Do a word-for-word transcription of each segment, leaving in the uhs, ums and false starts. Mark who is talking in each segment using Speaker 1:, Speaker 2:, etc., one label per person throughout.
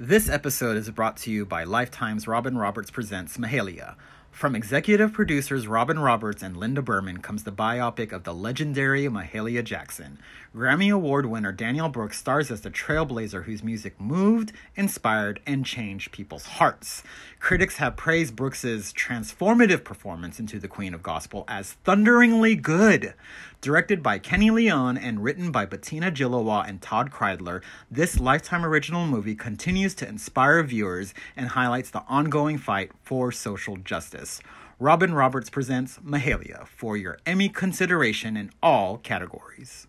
Speaker 1: This episode is brought to you by Lifetime's Robin Roberts Presents Mahalia. From executive producers Robin Roberts and Linda Berman comes the biopic of the legendary Mahalia Jackson. Grammy Award winner Danielle Brooks stars as the trailblazer whose music moved, inspired, and changed people's hearts. Critics have praised Brooks's transformative performance into the Queen of Gospel as thunderingly good. Directed by Kenny Leon and written by Bettina Gilowa and Todd Kreidler, this Lifetime original movie continues to inspire viewers and highlights the ongoing fight for social justice. Robin Roberts presents Mahalia for your Emmy consideration in all categories.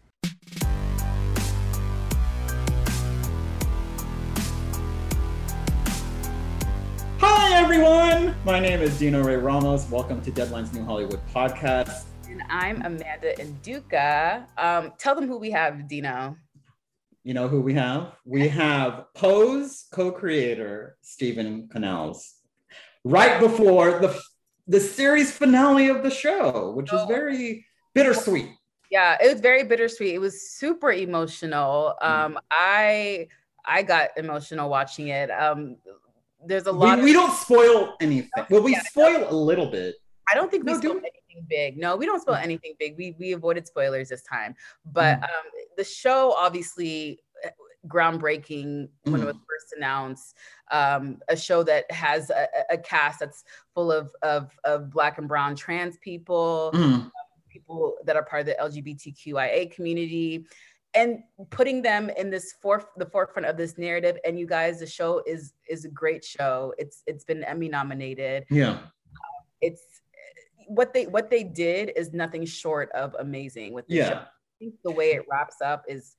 Speaker 1: Hi everyone! My name is Dino Ray Ramos. Welcome to Deadline's New Hollywood podcast.
Speaker 2: And I'm Amanda Nduka. Um, tell them who we have, Dino.
Speaker 1: You know who we have? We have Pose co-creator Stephen Canals. Right before the the series finale of the show, which was very bittersweet.
Speaker 2: Yeah, it was very bittersweet. It was super emotional. Um, mm. I I got emotional watching it. Um, there's a lot.
Speaker 1: We,
Speaker 2: of-
Speaker 1: we don't spoil anything. Well, we yeah, spoil a little bit.
Speaker 2: I don't think we
Speaker 1: no,
Speaker 2: spoiled anything big. No, we don't spoil anything big. We we avoided spoilers this time. But mm. um, the show obviously groundbreaking when mm. it was first announced. Um, a show that has a, a cast that's full of, of of Black and brown trans people,
Speaker 1: mm.
Speaker 2: um, people that are part of the L G B T Q I A community, and putting them in this foref- the forefront of this narrative. And you guys, the show is is a great show. It's it's been Emmy nominated.
Speaker 1: Yeah,
Speaker 2: uh, it's what they what they did is nothing short of amazing with the
Speaker 1: yeah.
Speaker 2: show. I think the way it wraps up is.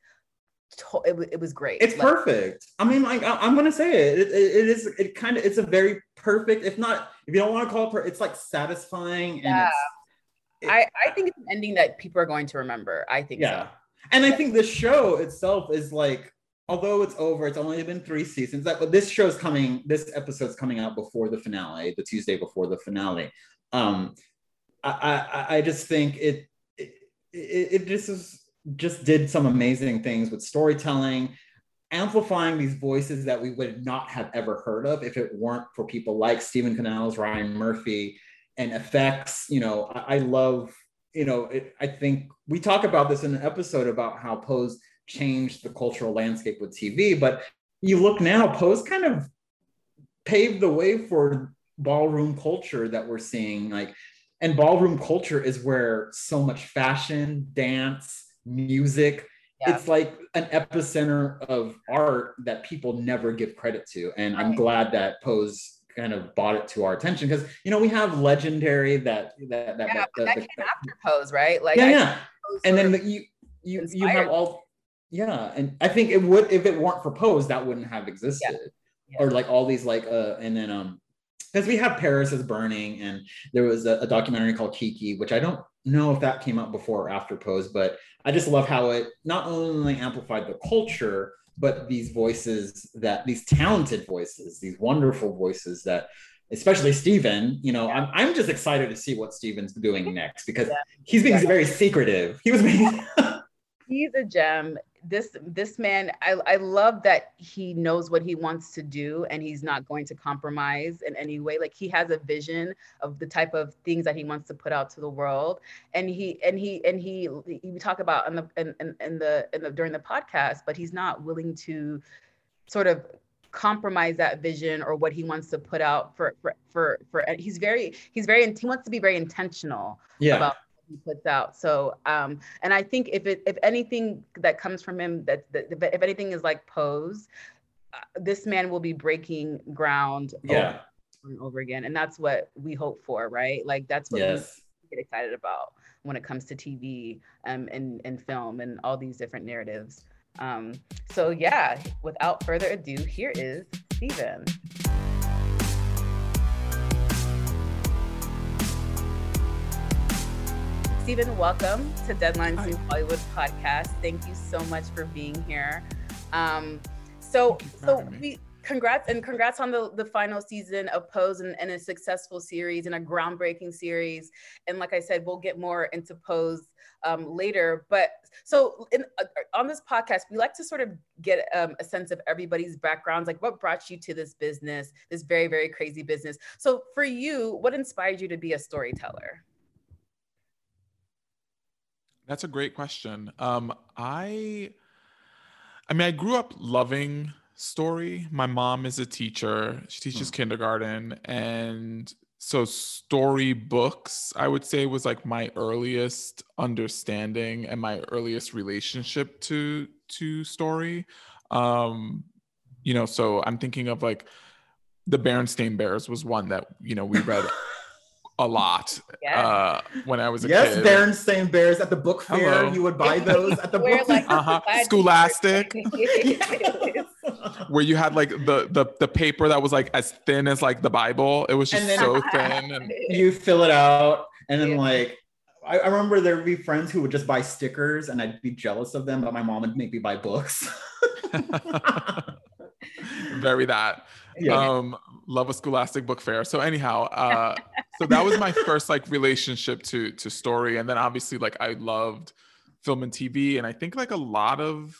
Speaker 2: It, it was great.
Speaker 1: It's like, perfect. I mean, like I, I'm gonna say it. It, it, it is. It kind of. It's a very perfect. If not, if you don't want to call it, per, it's like satisfying.
Speaker 2: Yeah.
Speaker 1: And it's, it,
Speaker 2: I I think it's an ending that people are going to remember. I think.
Speaker 1: Yeah.
Speaker 2: So.
Speaker 1: And I think the show itself is like, although it's over, it's only been three seasons. That, but this show's coming. This episode's coming out before the finale, the Tuesday before the finale. Um, I I, I just think it it it, it just is. just did some amazing things with storytelling, amplifying these voices that we would not have ever heard of if it weren't for people like Stephen Canals, Ryan Murphy, and effects. You know, I, I love, you know, it, I think we talk about this in an episode about how Pose changed the cultural landscape with T V, but you look now, Pose kind of paved the way for ballroom culture that we're seeing. Like, and ballroom culture is where so much fashion, dance, music, yeah. It's like an epicenter of art that people never give credit to. And I'm glad that Pose kind of brought it to our attention because, you know, we have Legendary that that that,
Speaker 2: yeah,
Speaker 1: that,
Speaker 2: but that
Speaker 1: the,
Speaker 2: came the, after Pose, right? Like
Speaker 1: yeah,
Speaker 2: I
Speaker 1: yeah. And then the, you you you have all yeah, and I think it would if it weren't for Pose, that wouldn't have existed. Yeah. Yeah. Or like all these like uh and then um because we have Paris is Burning, and there was a, a documentary called Kiki, which I don't know if that came out before or after Pose, but I just love how it not only amplified the culture, but these voices that these talented voices, these wonderful voices that, especially Steven, you know, I'm, I'm just excited to see what Steven's doing next because yeah. he's being yeah. very secretive. He was being
Speaker 2: he's a gem. This this man, I, I love that he knows what he wants to do and he's not going to compromise in any way. Like he has a vision of the type of things that he wants to put out to the world. And he and he and he we talk about in the in, in, in the in the during the podcast, but he's not willing to sort of compromise that vision or what he wants to put out for for for, for he's very he's very he wants to be very intentional
Speaker 1: yeah.
Speaker 2: about he puts out. So um and I think if it if anything that comes from him that, that if anything is like Pose, uh, this man will be breaking ground
Speaker 1: yeah
Speaker 2: over and over again, and that's what we hope for, right? Like that's what
Speaker 1: yes.
Speaker 2: we get excited about when it comes to T V um, and and film and all these different narratives. Um so yeah, without further ado, here is Steven. Steven, welcome to Deadline's New Hollywood podcast. Thank you so much for being here. Um, so, so we congrats and congrats on the, the final season of Pose and, and a successful series and a groundbreaking series. And like I said, we'll get more into Pose um, later. But so in, uh, on this podcast, we like to sort of get um, a sense of everybody's backgrounds, like what brought you to this business, this very, very crazy business. So for you, what inspired you to be a storyteller?
Speaker 3: That's a great question. Um, I, I mean, I grew up loving story. My mom is a teacher. She teaches hmm. kindergarten. And so story books, I would say, was like my earliest understanding and my earliest relationship to, to story. Um, you know, so I'm thinking of like the Berenstain Bears was one that, you know, we read a lot yeah. uh, when I was a
Speaker 1: yes,
Speaker 3: kid.
Speaker 1: Yes, Berenstain Bears at the book fair. Hello. You would buy those at the book
Speaker 3: like, fair. Uh-huh. Scholastic. Where you had like the, the the paper that was like as thin as like the Bible. It was just then, so thin. And
Speaker 1: you fill it out and then yeah. like, I, I remember there would be friends who would just buy stickers and I'd be jealous of them, but my mom would make me buy books.
Speaker 3: Very that. Yeah. Um, love a Scholastic book fair. So anyhow, uh, so that was my first like relationship to to story, and then obviously like I loved film and T V, and I think like a lot of,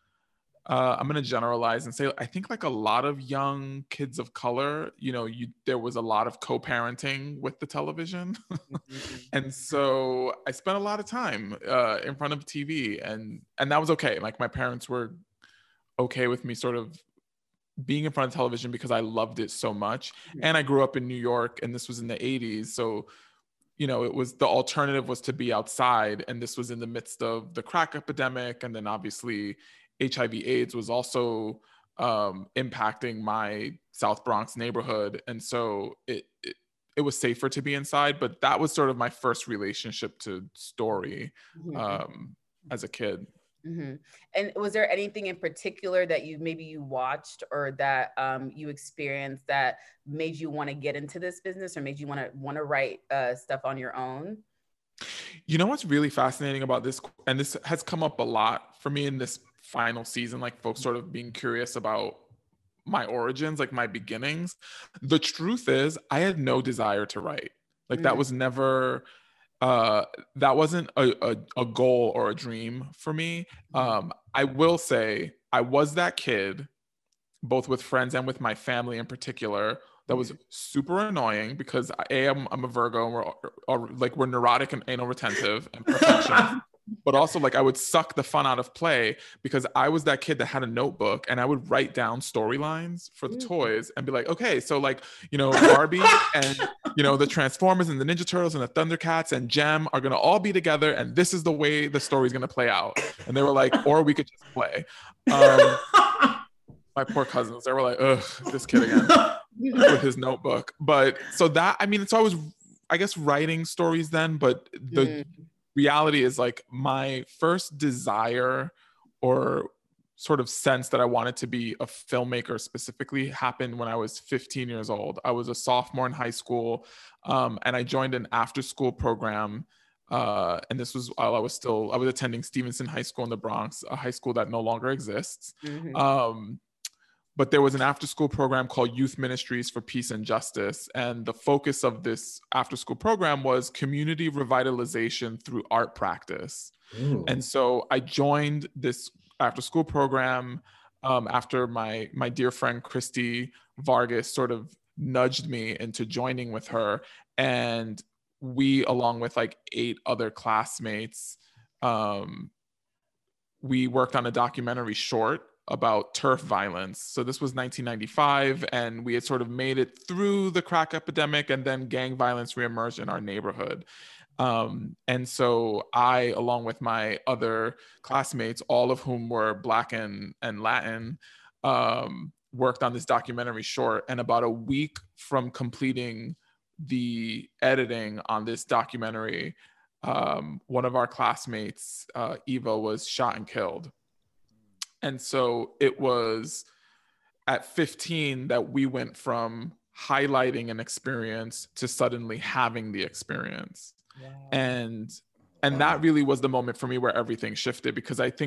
Speaker 3: uh, I'm gonna generalize and say I think like a lot of young kids of color, you know, you there was a lot of co-parenting with the television, mm-hmm. and so I spent a lot of time uh, in front of T V, and and that was okay. Like my parents were okay with me sort of being in front of television because I loved it so much. And I grew up in New York and this was in the eighties. So, you know, it was the alternative was to be outside. And this was in the midst of the crack epidemic. And then obviously H I V AIDS was also um, impacting my South Bronx neighborhood. And so it, it, it was safer to be inside, but that was sort of my first relationship to story um, as a kid.
Speaker 2: Mm-hmm. And was there anything in particular that you maybe you watched or that um, you experienced that made you want to get into this business or made you want to want to write uh, stuff on your own?
Speaker 3: You know what's really fascinating about this, and this has come up a lot for me in this final season, like folks sort of being curious about my origins, like my beginnings. The truth is, I had no desire to write. Like mm-hmm. that was never. Uh, that wasn't a, a, a goal or a dream for me. Um, I will say I was that kid, both with friends and with my family in particular, that was super annoying because A, I'm, I'm a Virgo and we're or, like we're neurotic and anal retentive and perfectionist. But also like I would suck the fun out of play because I was that kid that had a notebook and I would write down storylines for the toys and be like, okay, so like, you know, Barbie and, you know, the Transformers and the Ninja Turtles and the Thundercats and Gem are going to all be together. And this is the way the story's going to play out. And they were like, or we could just play. Um, my poor cousins, they were like, ugh, this kid again with his notebook. But so that, I mean, so I was, I guess, writing stories then, but the, mm. reality is like my first desire or sort of sense that I wanted to be a filmmaker specifically happened when I was fifteen years old. I was a sophomore in high school um, and I joined an after school program. Uh, and this was while I was still, I was attending Stevenson High School in the Bronx, a high school that no longer exists. Mm-hmm. Um, But there was an after-school program called Youth Ministries for Peace and Justice. And the focus of this after-school program was community revitalization through art practice. Ooh. And so I joined this after-school program um, after my, my dear friend, Christy Vargas, sort of nudged me into joining with her. And we, along with like eight other classmates, um, we worked on a documentary short about turf violence. So this was nineteen ninety-five, and we had sort of made it through the crack epidemic, and then gang violence reemerged in our neighborhood. Um, and so I, along with my other classmates, all of whom were Black and, and Latin, um, worked on this documentary short. And about a week from completing the editing on this documentary, um, one of our classmates, uh, Eva, was shot and killed. And so it was at fifteen that we went from highlighting an experience to suddenly having the experience. Wow. And and wow. that really was the moment for me where everything shifted, because I think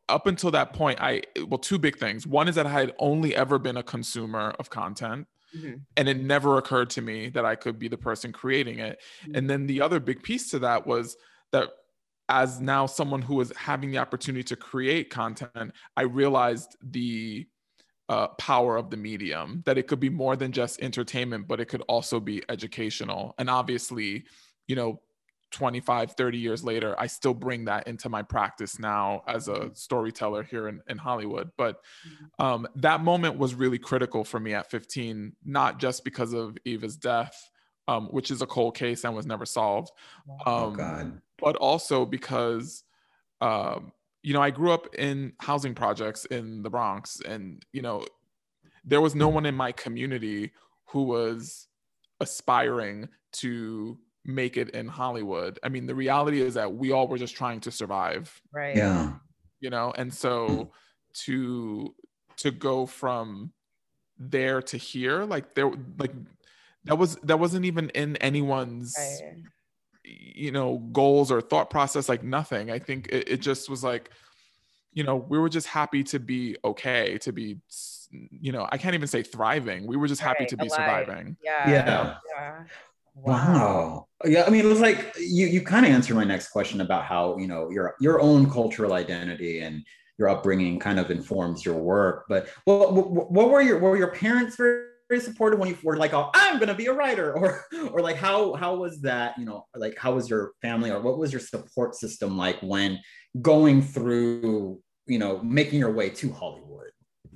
Speaker 3: up until that point, I, well, two big things. One is that I had only ever been a consumer of content. Mm-hmm. And it never occurred to me that I could be the person creating it. Mm-hmm. And then the other big piece to that was that as now someone who was having the opportunity to create content, I realized the uh, power of the medium, that it could be more than just entertainment, but it could also be educational. And obviously, you know, twenty-five, thirty years later, I still bring that into my practice now as a storyteller here in, in Hollywood. But um, that moment was really critical for me at fifteen, not just because of Eva's death, um, which is a cold case and was never solved. Um,
Speaker 1: oh, God.
Speaker 3: But also because, um, you know, I grew up in housing projects in the Bronx, and, you know, there was no one in my community who was aspiring to make it in Hollywood. I mean, the reality is that we all were just trying to survive.
Speaker 2: Right.
Speaker 1: Yeah.
Speaker 3: You know, and so to to go from there to here, like there, like that was that wasn't even in anyone's, right. you know, goals or thought process. Like nothing. I think it, it just was like, you know, we were just happy to be okay, to be, you know, I can't even say thriving. We were just happy right. to be Alive. surviving.
Speaker 2: Yeah.
Speaker 1: Yeah.
Speaker 2: yeah.
Speaker 1: Wow. wow. Yeah, I mean, it was like you you kind of answered my next question about how, you know, your your own cultural identity and your upbringing kind of informs your work. But what what, what were your were your parents very, very supportive when you were like, oh, I'm gonna be a writer, or or like how how was that, you know, like how was your family, or what was your support system like when going through, you know, making your way to Hollywood?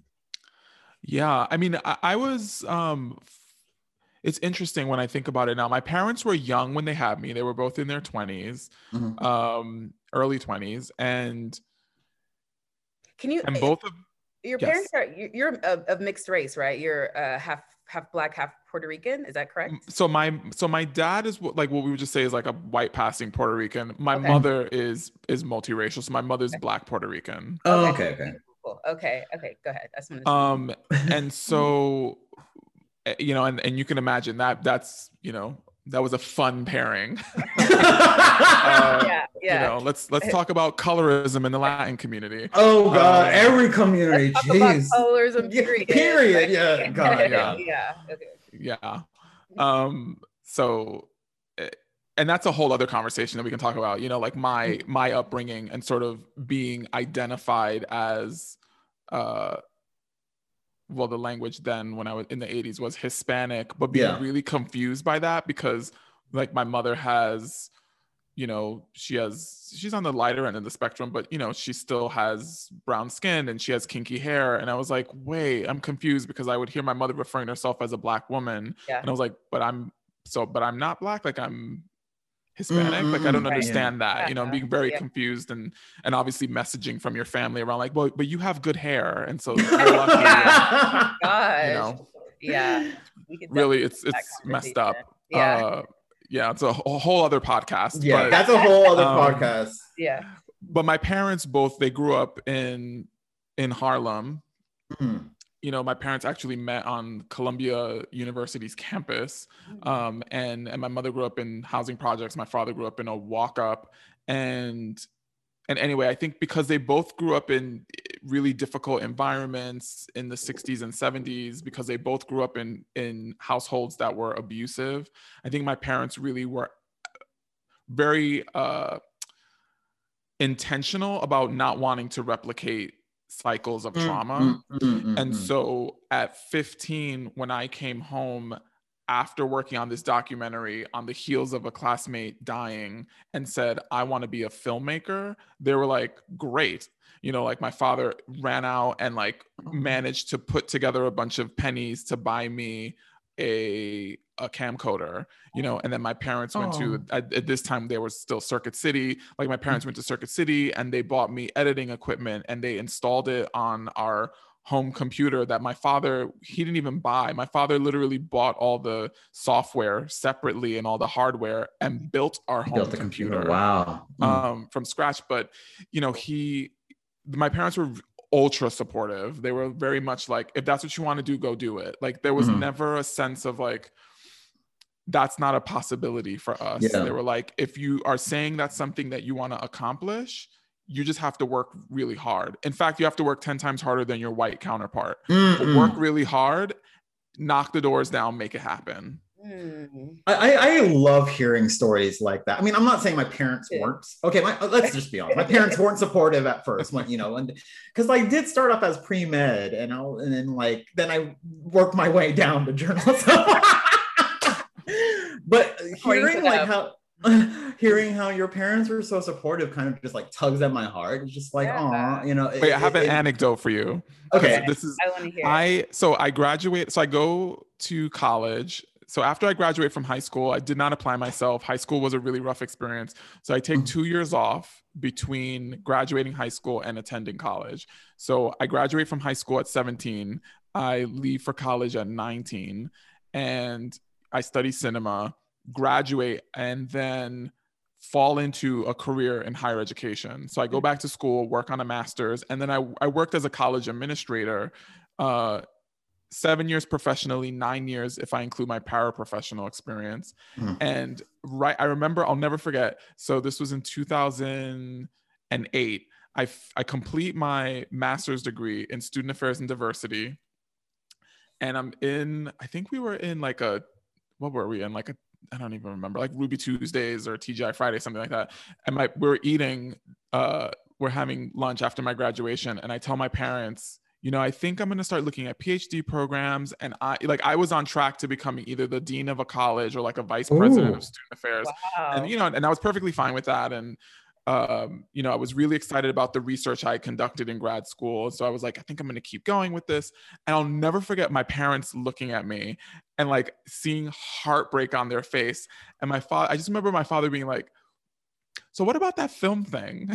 Speaker 3: Yeah, I mean, I, I was um it's interesting when I think about it now. My parents were young when they had me. They were both in their twenties, mm-hmm. um, early twenties. And
Speaker 2: can you,
Speaker 3: and both of
Speaker 2: your yes. parents are, you're of, of mixed race, right? You're uh, half, half Black, half Puerto Rican. Is that correct?
Speaker 3: So my, so my dad is like what we would just say is like a white passing Puerto Rican. My okay. mother is, is multiracial. So my mother's okay. Black Puerto Rican.
Speaker 1: Oh, okay. Okay.
Speaker 2: Cool. Okay. Okay. Go ahead. That's what
Speaker 3: um, and so, you know, and, and you can imagine that that's, you know, that was a fun pairing. uh,
Speaker 2: yeah, yeah.
Speaker 3: You know, let's let's talk about colorism in the Latin community.
Speaker 1: Oh God, um, every community.
Speaker 2: Let's
Speaker 1: Jeez.
Speaker 2: talk about colorism. Period.
Speaker 1: Period. Yeah. God.
Speaker 3: Yeah.
Speaker 2: yeah. Okay.
Speaker 3: Yeah. Um. So, and that's a whole other conversation that we can talk about. You know, like my my upbringing and sort of being identified as, uh. well, the language then when I was in the eighties was Hispanic, but being yeah. really confused by that because like my mother has, you know, she has, she's on the lighter end of the spectrum, but you know, she still has brown skin and she has kinky hair. And I was like, wait, I'm confused because I would hear my mother referring to herself as a Black woman. Yeah. And I was like, but I'm so, but I'm not Black. Like I'm Hispanic. Mm-hmm. Like I don't understand right. that, yeah. you know, I'm being very yeah. confused and, and obviously messaging from your family around like, well, but you have good hair. And so you're lucky.
Speaker 2: yeah. Gosh. You know, yeah.
Speaker 3: We could really, it's, it's messed up.
Speaker 2: Yeah.
Speaker 3: Uh, yeah. It's a whole other podcast.
Speaker 1: Yeah.
Speaker 3: But,
Speaker 1: that's a whole other
Speaker 3: um,
Speaker 1: podcast.
Speaker 2: Yeah.
Speaker 3: But my parents both, they grew up in, in Harlem. Mm-hmm. You know, my parents actually met on Columbia University's campus. Um, and, and my mother grew up in housing projects. My father grew up in a walk-up. And, and anyway, I think because they both grew up in really difficult environments in the sixties and seventies, because they both grew up in, in households that were abusive, I think my parents really were very uh, intentional about not wanting to replicate cycles of trauma. Mm, mm, mm, and mm. so at fifteen, when I came home after working on this documentary on the heels of a classmate dying and said, I want to be a filmmaker, they were like, great. You know, like my father ran out and like managed to put together a bunch of pennies to buy me a a camcorder, you know, and then my parents went oh. to, at, at this time they were still Circuit City, like my parents went to Circuit City and they bought me editing equipment and they installed it on our home computer that my father, he didn't even buy. My father literally bought all the software separately and all the hardware and built our home built the computer. computer.
Speaker 1: Wow.
Speaker 3: Mm. Um, from scratch. But, you know, he, my parents were ultra supportive. They were very much like, if that's what you want to do, go do it. Like there was mm-hmm. never a sense of like, that's not a possibility for us. Yeah. They were like, if you are saying that's something that you want to accomplish, you just have to work really hard. In fact, you have to work ten times harder than your white counterpart.
Speaker 1: Mm-mm.
Speaker 3: Work really hard, knock the doors down, make it happen.
Speaker 2: Mm.
Speaker 1: I, I love hearing stories like that. I mean, I'm not saying my parents weren't. Okay, my, let's just be honest. My parents weren't supportive at first, when, you know, and because I did start off as pre-med, and I'll, and then like then I worked my way down to journalism. But hearing like how hearing how your parents were so supportive kind of just like tugs at my heart. It's just like,
Speaker 2: Yeah.
Speaker 1: oh, you know.
Speaker 3: Wait,
Speaker 1: it,
Speaker 3: I have
Speaker 1: it,
Speaker 3: an
Speaker 1: it,
Speaker 3: anecdote for you.
Speaker 1: Okay.
Speaker 3: This is
Speaker 2: I want to hear.
Speaker 3: I so I graduate. So I go to college. So after I graduate from high school, I did not apply myself. High school was a really rough experience. So I take two years off between graduating high school and attending college. So I graduate from high school at seventeen. I leave for college at nineteen, and I study cinema, graduate, and then fall into a career in higher education. So I go back to school, work on a master's, and then I, I worked as a college administrator, uh, seven years professionally, nine years if I include my paraprofessional experience.
Speaker 1: Mm.
Speaker 3: And right, I remember, I'll never forget. So this was in two thousand eight. I, f- I complete my master's degree in student affairs and diversity. And I'm in, I think we were in like a, what were we in? Like a, I don't even remember, like Ruby Tuesdays or T G I Friday, something like that. And my, we we're eating, uh, we're having lunch after my graduation. And I tell my parents, you know, I think I'm going to start looking at PhD programs. And I, like, I was on track to becoming either the dean of a college or like a vice president
Speaker 1: Ooh.
Speaker 3: of student affairs.
Speaker 2: Wow.
Speaker 3: And, you know, and I was perfectly fine with that. And, um, you know, I was really excited about the research I conducted in grad school. So I was like, I think I'm going to keep going with this. And I'll never forget my parents looking at me and like seeing heartbreak on their face. And my father, I just remember my father being like, so what about that film thing?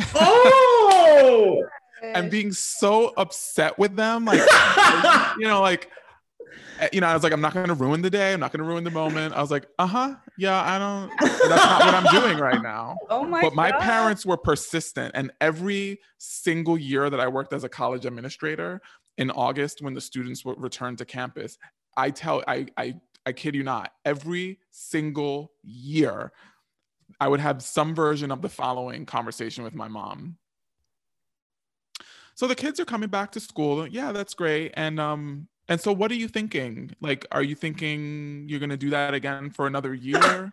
Speaker 1: Oh!
Speaker 3: And being so upset with them. Like, you know, like, you know, I was like, I'm not going to ruin the day. I'm not going to ruin the moment. I was like, uh-huh. Yeah, I don't, that's not what I'm doing right now.
Speaker 2: Oh my
Speaker 3: But my
Speaker 2: God.
Speaker 3: parents were persistent. And every single year that I worked as a college administrator in August, when the students would return to campus, I tell, I, I, I kid you not, every single year, I would have some version of the following conversation with my mom. So the kids are coming back to school. Yeah, that's great. And, um, and so what are you thinking? Like, are you thinking you're going to do that again for another year?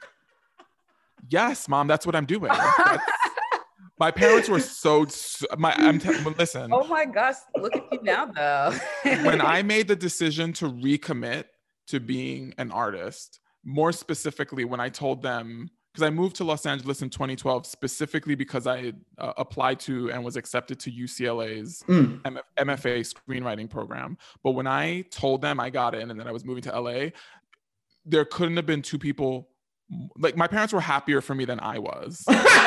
Speaker 3: Yes, Mom, that's what I'm doing. That's, my parents were so, so my, I'm t- listen.
Speaker 2: Oh my gosh, look at you now though.
Speaker 3: When I made the decision to recommit to being an artist, more specifically when I told them, because I moved to Los Angeles in twenty twelve specifically because I uh, applied to and was accepted to U C L A's
Speaker 1: Mm.
Speaker 3: M- M F A screenwriting program. But when I told them I got in and then I was moving to L A, there couldn't have been two people, like my parents were happier for me than I was.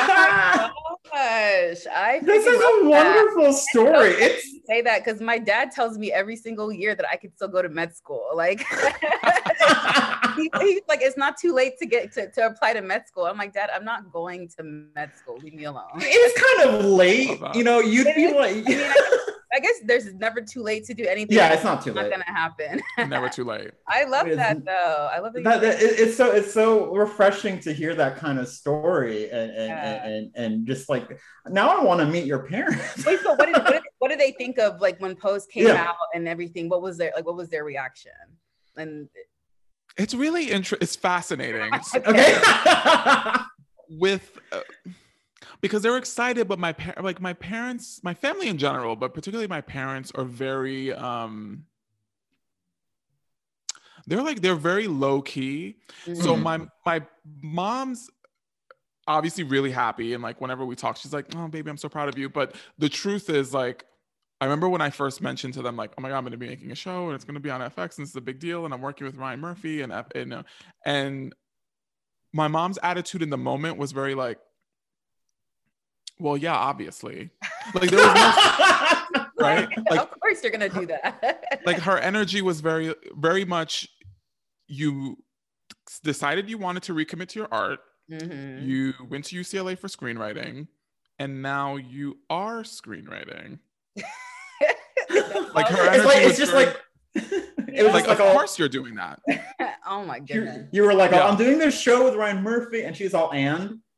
Speaker 2: Gosh, I
Speaker 1: This
Speaker 2: freaking
Speaker 1: is
Speaker 2: love
Speaker 1: a
Speaker 2: that.
Speaker 1: wonderful story. It's
Speaker 2: Say that because my dad tells me every single year that I could still go to med school. Like, he, he's like, it's not too late to get to, to apply to med school. I'm like, Dad, I'm not going to med school. Leave me alone.
Speaker 1: it's kind of late. You know, you'd
Speaker 2: It
Speaker 1: be
Speaker 2: is.
Speaker 1: like,
Speaker 2: I mean, I, I guess there's never too late to do anything.
Speaker 1: yeah, it's not too
Speaker 2: It's not
Speaker 1: late.
Speaker 2: gonna happen.
Speaker 3: Never too late.
Speaker 2: I love
Speaker 1: It is-
Speaker 2: that though. I love that.
Speaker 1: That,
Speaker 2: you-
Speaker 1: that- it- it's so it's so refreshing to hear that kind of story, and and,
Speaker 2: Yeah.
Speaker 1: and, and just like now I want to meet your parents.
Speaker 2: Wait, so what did, what did what did they think of like when Pose came
Speaker 1: Yeah.
Speaker 2: out and everything? What was their like? What was their reaction? And
Speaker 3: It's really interesting. It's fascinating.
Speaker 1: Okay.
Speaker 3: With uh, because they're excited, but my par- like my parents, my family in general, but particularly my parents are very um they're like they're very low key. So
Speaker 1: Mhm.
Speaker 3: my my mom's obviously really happy, and like whenever we talk, she's like, "Oh, baby, I'm so proud of you." But the truth is, like, I remember when I first mentioned to them, like, "Oh my God, I'm going to be making a show, and it's going to be on F X, and it's a big deal, and I'm working with Ryan Murphy," and F- and, uh, and my mom's attitude in the moment was very like, "Well, yeah, obviously." Like there was no, right? Like
Speaker 2: of course you're gonna do that.
Speaker 3: like her energy was very very much, you decided you wanted to recommit to your art.
Speaker 2: Mhm.
Speaker 3: You went to U C L A for screenwriting, and now you are screenwriting. Like her
Speaker 1: it's
Speaker 3: energy
Speaker 1: like
Speaker 3: was
Speaker 1: it's just
Speaker 3: very-
Speaker 1: like it was
Speaker 3: like,
Speaker 1: like
Speaker 3: of
Speaker 1: all,
Speaker 3: course you're doing that.
Speaker 2: Oh my
Speaker 1: you,
Speaker 2: goodness.
Speaker 1: you were like,
Speaker 3: Yeah.
Speaker 1: I'm doing this show with Ryan Murphy, and she's all and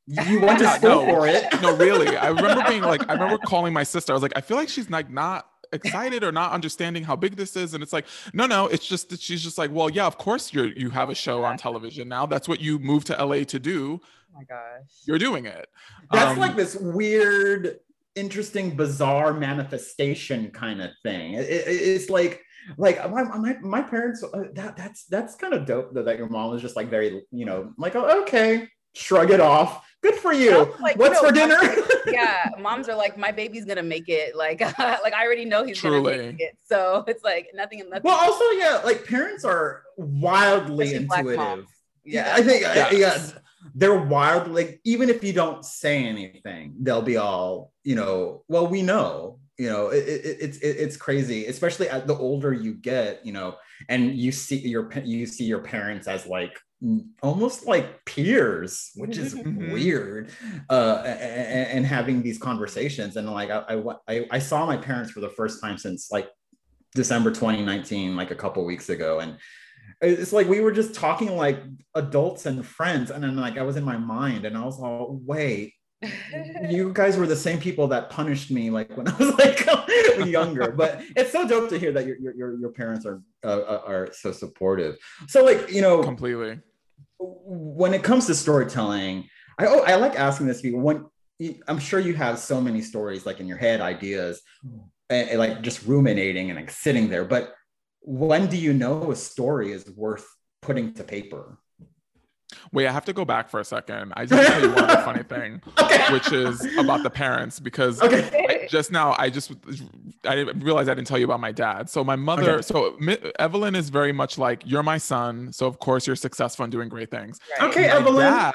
Speaker 1: You went to
Speaker 3: Yeah,
Speaker 1: school
Speaker 3: no.
Speaker 1: for it.
Speaker 3: No, really. I remember being like, I remember calling my sister. I was like, I feel like she's like not excited or not understanding how big this is. And it's like, no, no, it's just that she's just like, well, yeah, of course you're you have a show on television now. That's what you moved to L A to do.
Speaker 2: Oh my gosh.
Speaker 3: You're doing it.
Speaker 1: That's
Speaker 3: Um,
Speaker 1: like this weird, interesting, bizarre manifestation kind of thing. It, it, it's like, like my, my, my parents, uh, that that's that's kind of dope though, that your mom was just like very, you know, like, oh, okay, shrug it off. Good for you.
Speaker 2: Like,
Speaker 1: What's
Speaker 2: you know,
Speaker 1: for dinner?
Speaker 2: Yeah, moms are like, my baby's gonna make it. Like, like I already know he's
Speaker 3: Truly.
Speaker 2: gonna make it. So it's like nothing. nothing
Speaker 1: Well, also, yeah, like parents are wildly
Speaker 2: Especially black
Speaker 1: intuitive.
Speaker 2: moms.
Speaker 1: Yeah, I think,
Speaker 3: Yes.
Speaker 1: yeah, they're wild. Like, even if you don't say anything, they'll be all, you know, well, we know, you know, it, it, it's it, it's crazy, especially at the older you get, you know, and you see your you see your parents as like almost like peers, which is
Speaker 3: Mhm.
Speaker 1: weird, uh, and, and having these conversations. And like, I, I I saw my parents for the first time since like December twenty nineteen, like a couple weeks ago, and it's like we were just talking like adults and friends, and then like I was in my mind and I was all, wait, you guys were the same people that punished me like when I was like younger. But it's so dope to hear that your your your parents are uh, are so supportive. So like, you know,
Speaker 3: completely.
Speaker 1: when it comes to storytelling, I oh, I like asking this to you. When I'm sure you have so many stories like in your head, ideas, and, and like just ruminating and like sitting there, but when do you know a story is worth putting to paper?
Speaker 3: Wait, I have to go back for a second. I just tell you one other funny thing,
Speaker 1: Okay.
Speaker 3: which is about the parents, because
Speaker 1: Okay.
Speaker 3: I, just now I just I didn't realize I didn't tell you about my dad. So my mother,
Speaker 1: Okay.
Speaker 3: so Mi- Evelyn is very much like, you're my son, so of course you're successful and doing great things.
Speaker 2: Right.
Speaker 1: Okay,
Speaker 3: My
Speaker 1: Evelyn.
Speaker 3: dad,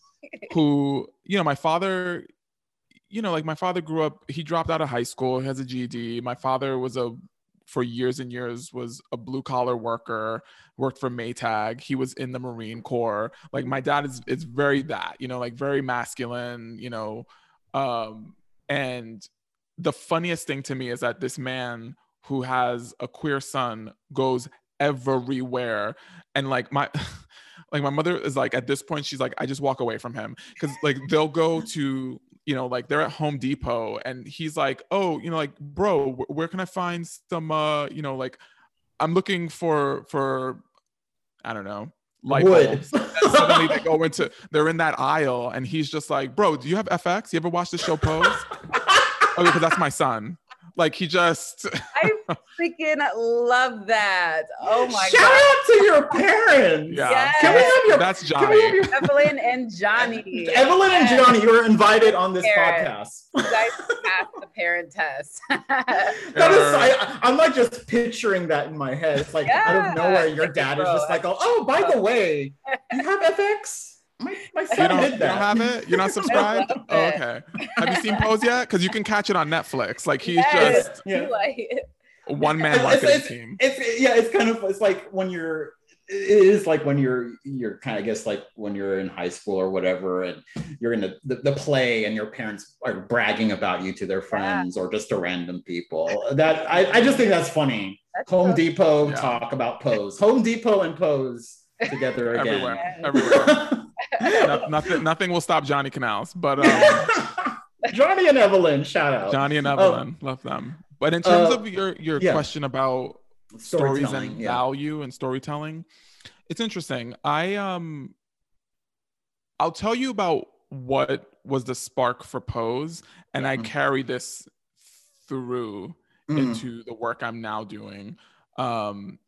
Speaker 3: who, you know, my father, you know, like my father grew up, he dropped out of high school, he has a G E D. My father was a, for years and years, was a blue collar worker, worked for Maytag. He was in the Marine Corps. Like my dad is, is very that, you know, like very masculine, you know. Um, and the funniest thing to me is that this man who has a queer son goes everywhere. And like my, like my mother is like, at this point, she's like, I just walk away from him. Cause like they'll go to, you know, like they're at Home Depot and he's like, oh, you know, like, bro, wh- where can I find some, uh, you know, like I'm looking for, for, I don't know, light
Speaker 1: Wood.
Speaker 3: bulbs. And suddenly they go into, they're in that aisle and he's just like, bro, do you have F X? You ever watch the show Pose? Oh, because that's my son. Like he just.
Speaker 2: I freaking love that. Oh my
Speaker 1: Shout
Speaker 2: god.
Speaker 1: out to your parents.
Speaker 3: Yeah.
Speaker 2: Yes.
Speaker 1: Can we have your,
Speaker 3: That's
Speaker 1: can we have
Speaker 3: Johnny.
Speaker 1: your-
Speaker 2: Evelyn and Johnny.
Speaker 1: Evelyn and
Speaker 2: Yes.
Speaker 1: Johnny, you are invited on this
Speaker 2: Parents.
Speaker 1: podcast.
Speaker 2: You guys passed the parent test.
Speaker 1: That is, I, I'm like just picturing that in my head. It's like out
Speaker 2: Yeah.
Speaker 1: of nowhere, your
Speaker 2: Like,
Speaker 1: dad is
Speaker 2: bro,
Speaker 1: just like, oh, oh, by the way, you have F X? My, my
Speaker 3: You
Speaker 1: son
Speaker 3: don't,
Speaker 1: did
Speaker 3: you
Speaker 1: that.
Speaker 3: don't have it? You're not subscribed?
Speaker 2: love
Speaker 3: Oh,
Speaker 2: it.
Speaker 3: okay. Have you seen Pose yet? Because you can catch it on Netflix. Like he's
Speaker 2: Yes.
Speaker 3: just
Speaker 1: Yeah.
Speaker 2: Like,
Speaker 3: a one-man
Speaker 1: It's,
Speaker 3: marketing
Speaker 1: it's,
Speaker 3: team.
Speaker 1: it's yeah, it's kind of it's like when you're it is like when you're you're kind of I guess like when you're in high school or whatever, and you're in the, the, the play and your parents are bragging about you to their friends or just to random people. That I, I just think that's funny.
Speaker 2: that's
Speaker 1: Home
Speaker 2: so-
Speaker 1: Depot
Speaker 3: Yeah.
Speaker 1: talk about Pose. Home Depot and Pose together again.
Speaker 3: Everywhere.
Speaker 2: Yes.
Speaker 3: Everywhere. No- nothing, nothing will stop Johnny Canals, but um,
Speaker 1: Johnny and Evelyn, shout out.
Speaker 3: Johnny and
Speaker 1: Oh.
Speaker 3: Evelyn, love them. But in terms
Speaker 1: Uh,
Speaker 3: of your your
Speaker 1: yeah.
Speaker 3: question about stories
Speaker 1: Storytelling,
Speaker 3: and
Speaker 1: yeah.
Speaker 3: value and storytelling, it's interesting. I um, I'll tell you about what was the spark for Pose, and I
Speaker 1: Mhm.
Speaker 3: carry this through
Speaker 1: Mm.
Speaker 3: into the work I'm now doing. Um,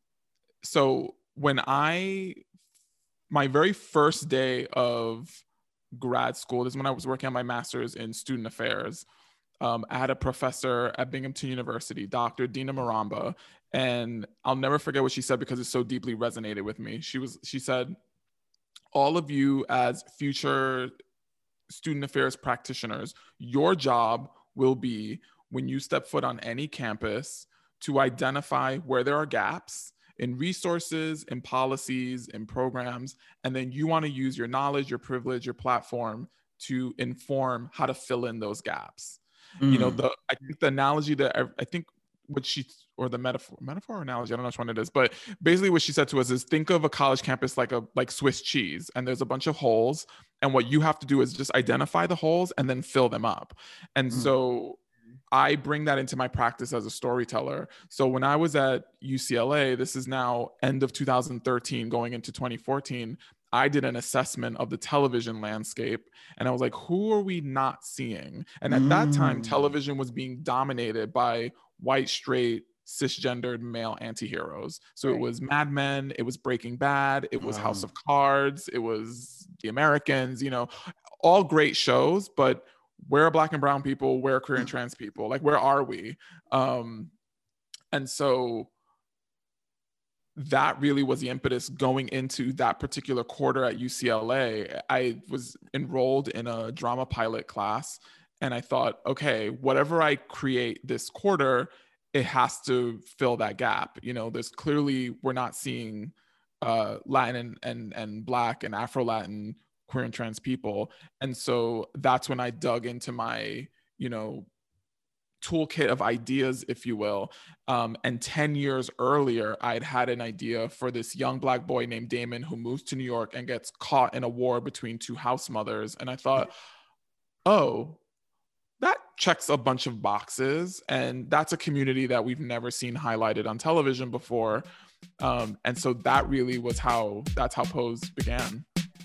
Speaker 3: so when I, my very first day of grad school, this is when I was working on my master's in student affairs. Um, I had a professor at Binghamton University, Doctor Dina Maramba, and I'll never forget what she said because it so deeply resonated with me. She was, she said, all of you as future student affairs practitioners, your job will be when you step foot on any campus to identify where there are gaps in resources, in policies, in programs, and then you want to use your knowledge, your privilege, your platform to inform how to fill in those gaps. You know,
Speaker 1: Mm.
Speaker 3: the I think the analogy that I, I think what she, or the metaphor, metaphor or analogy, I don't know which one it is, but basically what she said to us is think of a college campus like a like Swiss cheese, and there's a bunch of holes, And what you have to do is just identify the holes and then fill them up. And mm. so I bring that into my practice as a storyteller. So when I was at U C L A, this is now end of two thousand thirteen, going into twenty fourteen, I did an assessment of the television landscape. And I was like, who are we not seeing? And at mm. that time, television was being dominated by white, straight, cisgendered male anti-heroes. So right. it was Mad Men, it was Breaking Bad, it was wow. House of Cards, it was The Americans, you know, all great shows, but where are Black and brown people? Where are queer and trans people? Like, where are we? Um, and so that really was the impetus going into that particular quarter at U C L A. I was enrolled in a drama pilot class, and I thought, okay, whatever I create this quarter, it has to fill that gap. You know, there's clearly, we're not seeing uh, Latin and, and, and Black and Afro-Latin queer and trans people. And so that's when I dug into my, you know, toolkit of ideas, if you will. Um, and ten years earlier, I'd had an idea for this young Black boy named Damon who moves to New York and gets caught in a war between two house mothers. And I thought, oh, that checks a bunch of boxes. And that's a community that we've never seen highlighted on television before. Um, and so that really was how, that's how Pose began.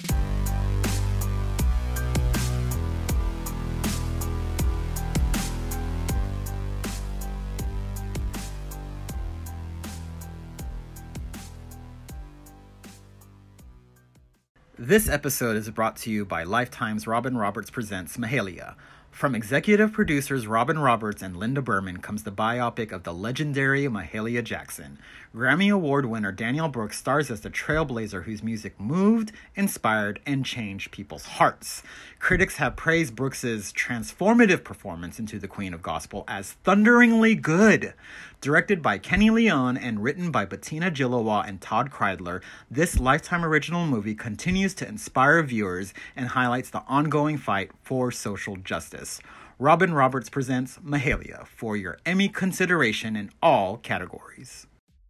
Speaker 1: This episode is brought to you by Lifetime's Robin Roberts Presents Mahalia. From executive producers Robin Roberts and Linda Berman comes the biopic of the legendary Mahalia Jackson. Grammy Award winner Danielle Brooks stars as the trailblazer whose music moved, inspired, and changed people's hearts. Critics have praised Brooks's transformative performance into the Queen of Gospel as thunderingly good. Directed by Kenny Leon and written by Bettina Gilowa and Todd Kreidler, this Lifetime original movie continues to inspire viewers and highlights the ongoing fight for social justice. Robin Roberts presents Mahalia for your Emmy consideration in all categories.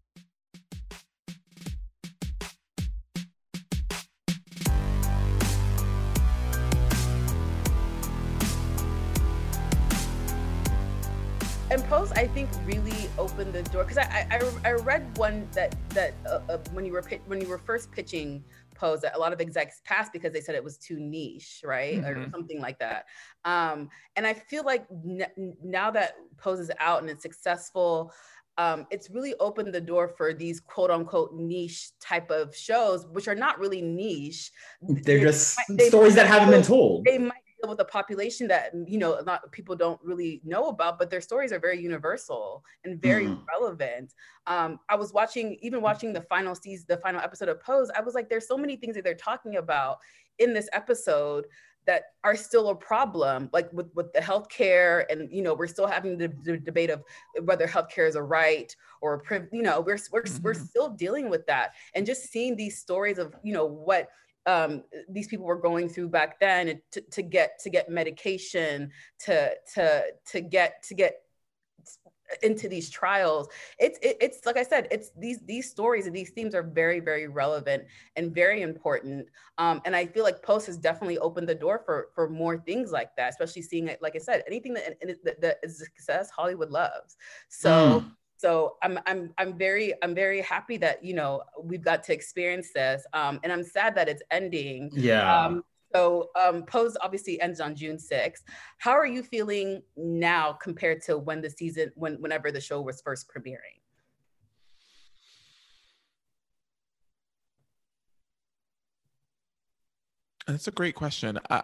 Speaker 2: And Pose, I think, really opened the door, because I, I I read one that that uh, uh, when you were when you were first pitching Pose, that a lot of execs passed because they said it was too niche, right, mm-hmm. or something like that. Um, and I feel like n- now that Pose is out and it's successful, um, it's really opened the door for these quote unquote niche type of shows, which are not really niche.
Speaker 1: They're, They're just they stories that haven't been told.
Speaker 2: They might deal with a population that, you know, a lot of people don't really know about, but their stories are very universal and very mm. relevant. Um, I was watching, even watching the final season, the final episode of Pose, I was like, there's so many things that they're talking about in this episode that are still a problem, like with, with the healthcare, and, you know, we're still having the, the debate of whether healthcare is a right or a priv, you know, we're, we're, mm-hmm. we're still dealing with that. And just seeing these stories of, you know, what Um, these people were going through back then to, to get to get medication, to to to get to get into these trials. It's it, it's like I said, it's these these stories and these themes are very, very relevant and very important. Um, and I feel like Pose has definitely opened the door for for more things like that, especially seeing it, like I said, anything that that, that is a success, Hollywood loves. So. Mm. So I'm I'm I'm very I'm very happy that, you know, we've got to experience this, um, and I'm sad that it's ending.
Speaker 1: Yeah.
Speaker 2: Um, so um, Pose obviously ends on June sixth. How are you feeling now compared to when the season when whenever the show was first premiering?
Speaker 3: That's a great question. I,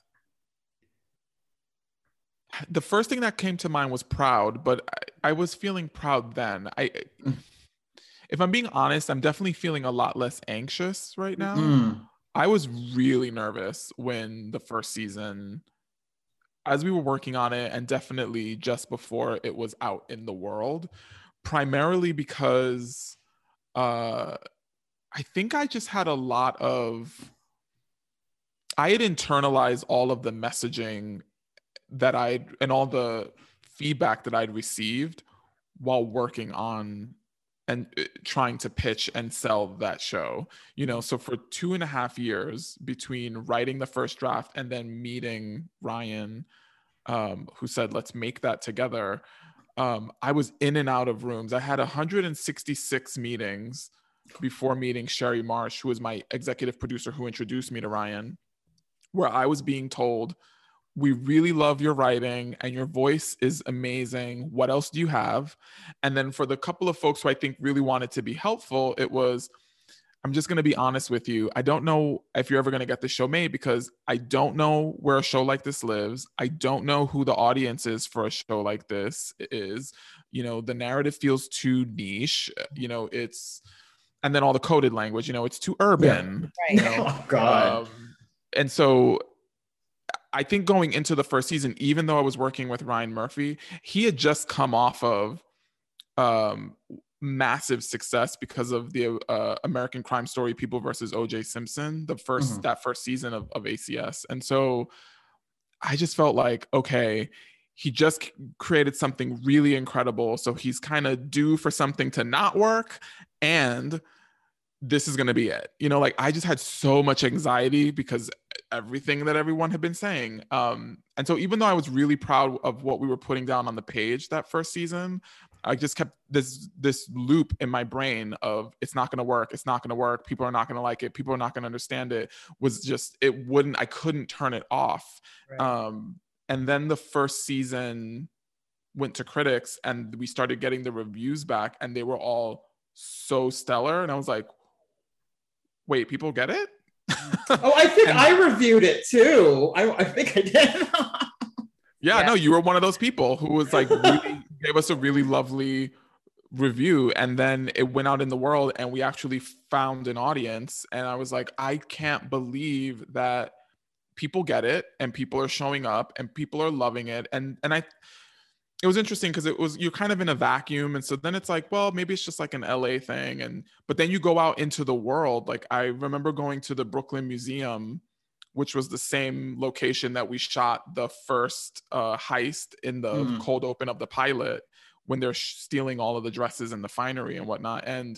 Speaker 3: the first thing that came to mind was proud, but I, I was feeling proud then. I, if I'm being honest, I'm definitely feeling a lot less anxious right now. Mm. I was really nervous when the first season, as we were working on it, and definitely just before it was out in the world, primarily because uh, I think I just had a lot of, I had internalized all of the messaging that I'd and all the feedback that I'd received while working on and uh, trying to pitch and sell that show, you know. So for two and a half years between writing the first draft and then meeting Ryan, um, who said, let's make that together, um, I was in and out of rooms. I had one hundred sixty-six meetings before meeting Sherry Marsh, who was my executive producer who introduced me to Ryan, where I was being told, we really love your writing and your voice is amazing. What else do you have? And then for the couple of folks who I think really wanted to be helpful, it was, I'm just going to be honest with you. I don't know if you're ever going to get the show made because I don't know where a show like this lives. I don't know who the audience is for a show like this is. You know, the narrative feels too niche. You know, it's, and then all the coded language, you know, it's too urban.
Speaker 1: Yeah.
Speaker 3: You know?
Speaker 1: Oh, God.
Speaker 3: Um, and so I think going into the first season, even though I was working with Ryan Murphy, he had just come off of um, massive success because of the uh, American Crime Story, People versus O J Simpson, the first mm-hmm. that first season of, of A C S. And so I just felt like, okay, he just created something really incredible. So he's kind of due for something to not work. And this is going to be it. You know, like I just had so much anxiety because everything that everyone had been saying. Um, and so even though I was really proud of what we were putting down on the page that first season, I just kept this, this loop in my brain of it's not going to work. It's not going to work. People are not going to like it. People are not going to understand it. Was just, it wouldn't, I couldn't turn it off. Right. Um, and then the first season went to critics and we started getting the reviews back and they were all so stellar. And I was like, wait, people get it?
Speaker 1: Oh, I think and, I reviewed it too. I, I think I did.
Speaker 3: yeah, yeah, no, you were one of those people who was like, really gave us a really lovely review. And then it went out in the world and we actually found an audience. And I was like, I can't believe that people get it and people are showing up and people are loving it. And, and I, it was interesting because it was, you're kind of in a vacuum. And so then it's like, well, maybe it's just like an L A thing. And, but then you go out into the world. Like I remember going to the Brooklyn Museum, which was the same location that we shot the first uh, heist in the mm. cold open of the pilot when they're sh- stealing all of the dresses and the finery and whatnot. And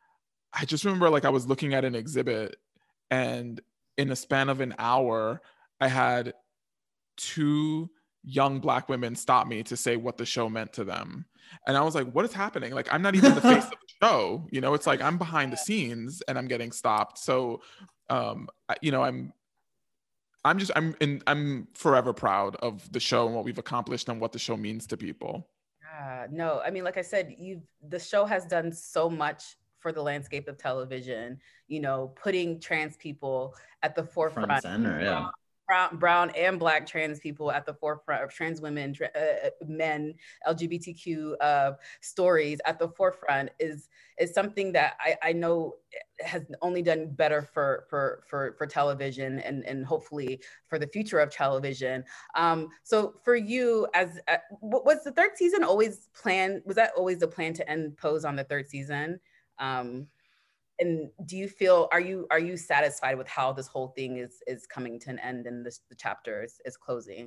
Speaker 3: I just remember like I was looking at an exhibit and in a span of an hour, I had two young Black women stop me to say what the show meant to them. And I was like, what is happening? Like, I'm not even the face of the show. You know, it's like I'm behind the scenes and I'm getting stopped. So, um, you know, I'm, I'm just, I'm in, I'm forever proud of the show and what we've accomplished and what the show means to people.
Speaker 2: Uh, no, I mean, like I said, you've, the show has done so much for the landscape of television, you know, putting trans people at the forefront.
Speaker 1: Front center, yeah.
Speaker 2: Brown, brown and Black trans people at the forefront of trans women, tra- uh, men, L G B T Q uh, stories at the forefront is is something that I, I know has only done better for for for for television and and hopefully for the future of television. Um, so for you, as uh, was the third season always planned? Was that always the plan to end Pose on the third season? Um, And do you feel, are you are you satisfied with how this whole thing is is coming to an end and this, the chapter is, is closing?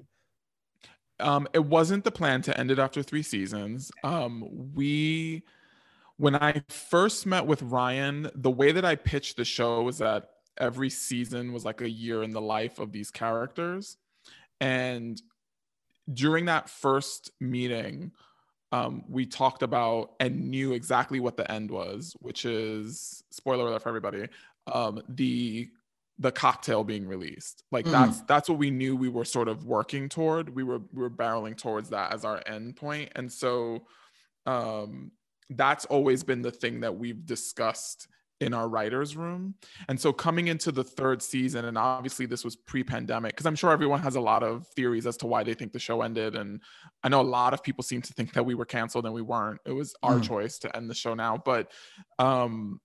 Speaker 3: Um, it wasn't the plan to end it after three seasons. Um, we, when I first met with Ryan, the way that I pitched the show was that every season was like a year in the life of these characters. And during that first meeting, Um, we talked about and knew exactly what the end was, which is, spoiler alert for everybody, um, the the cocktail being released. Like mm. that's that's what we knew we were sort of working toward. We were we were barreling towards that as our end point. And so um, that's always been the thing that we've discussed in our writer's room. And so coming into the third season, and obviously this was pre-pandemic, because I'm sure everyone has a lot of theories as to why they think the show ended. And I know a lot of people seem to think that we were canceled and we weren't. It was our mm. choice to end the show now. But um,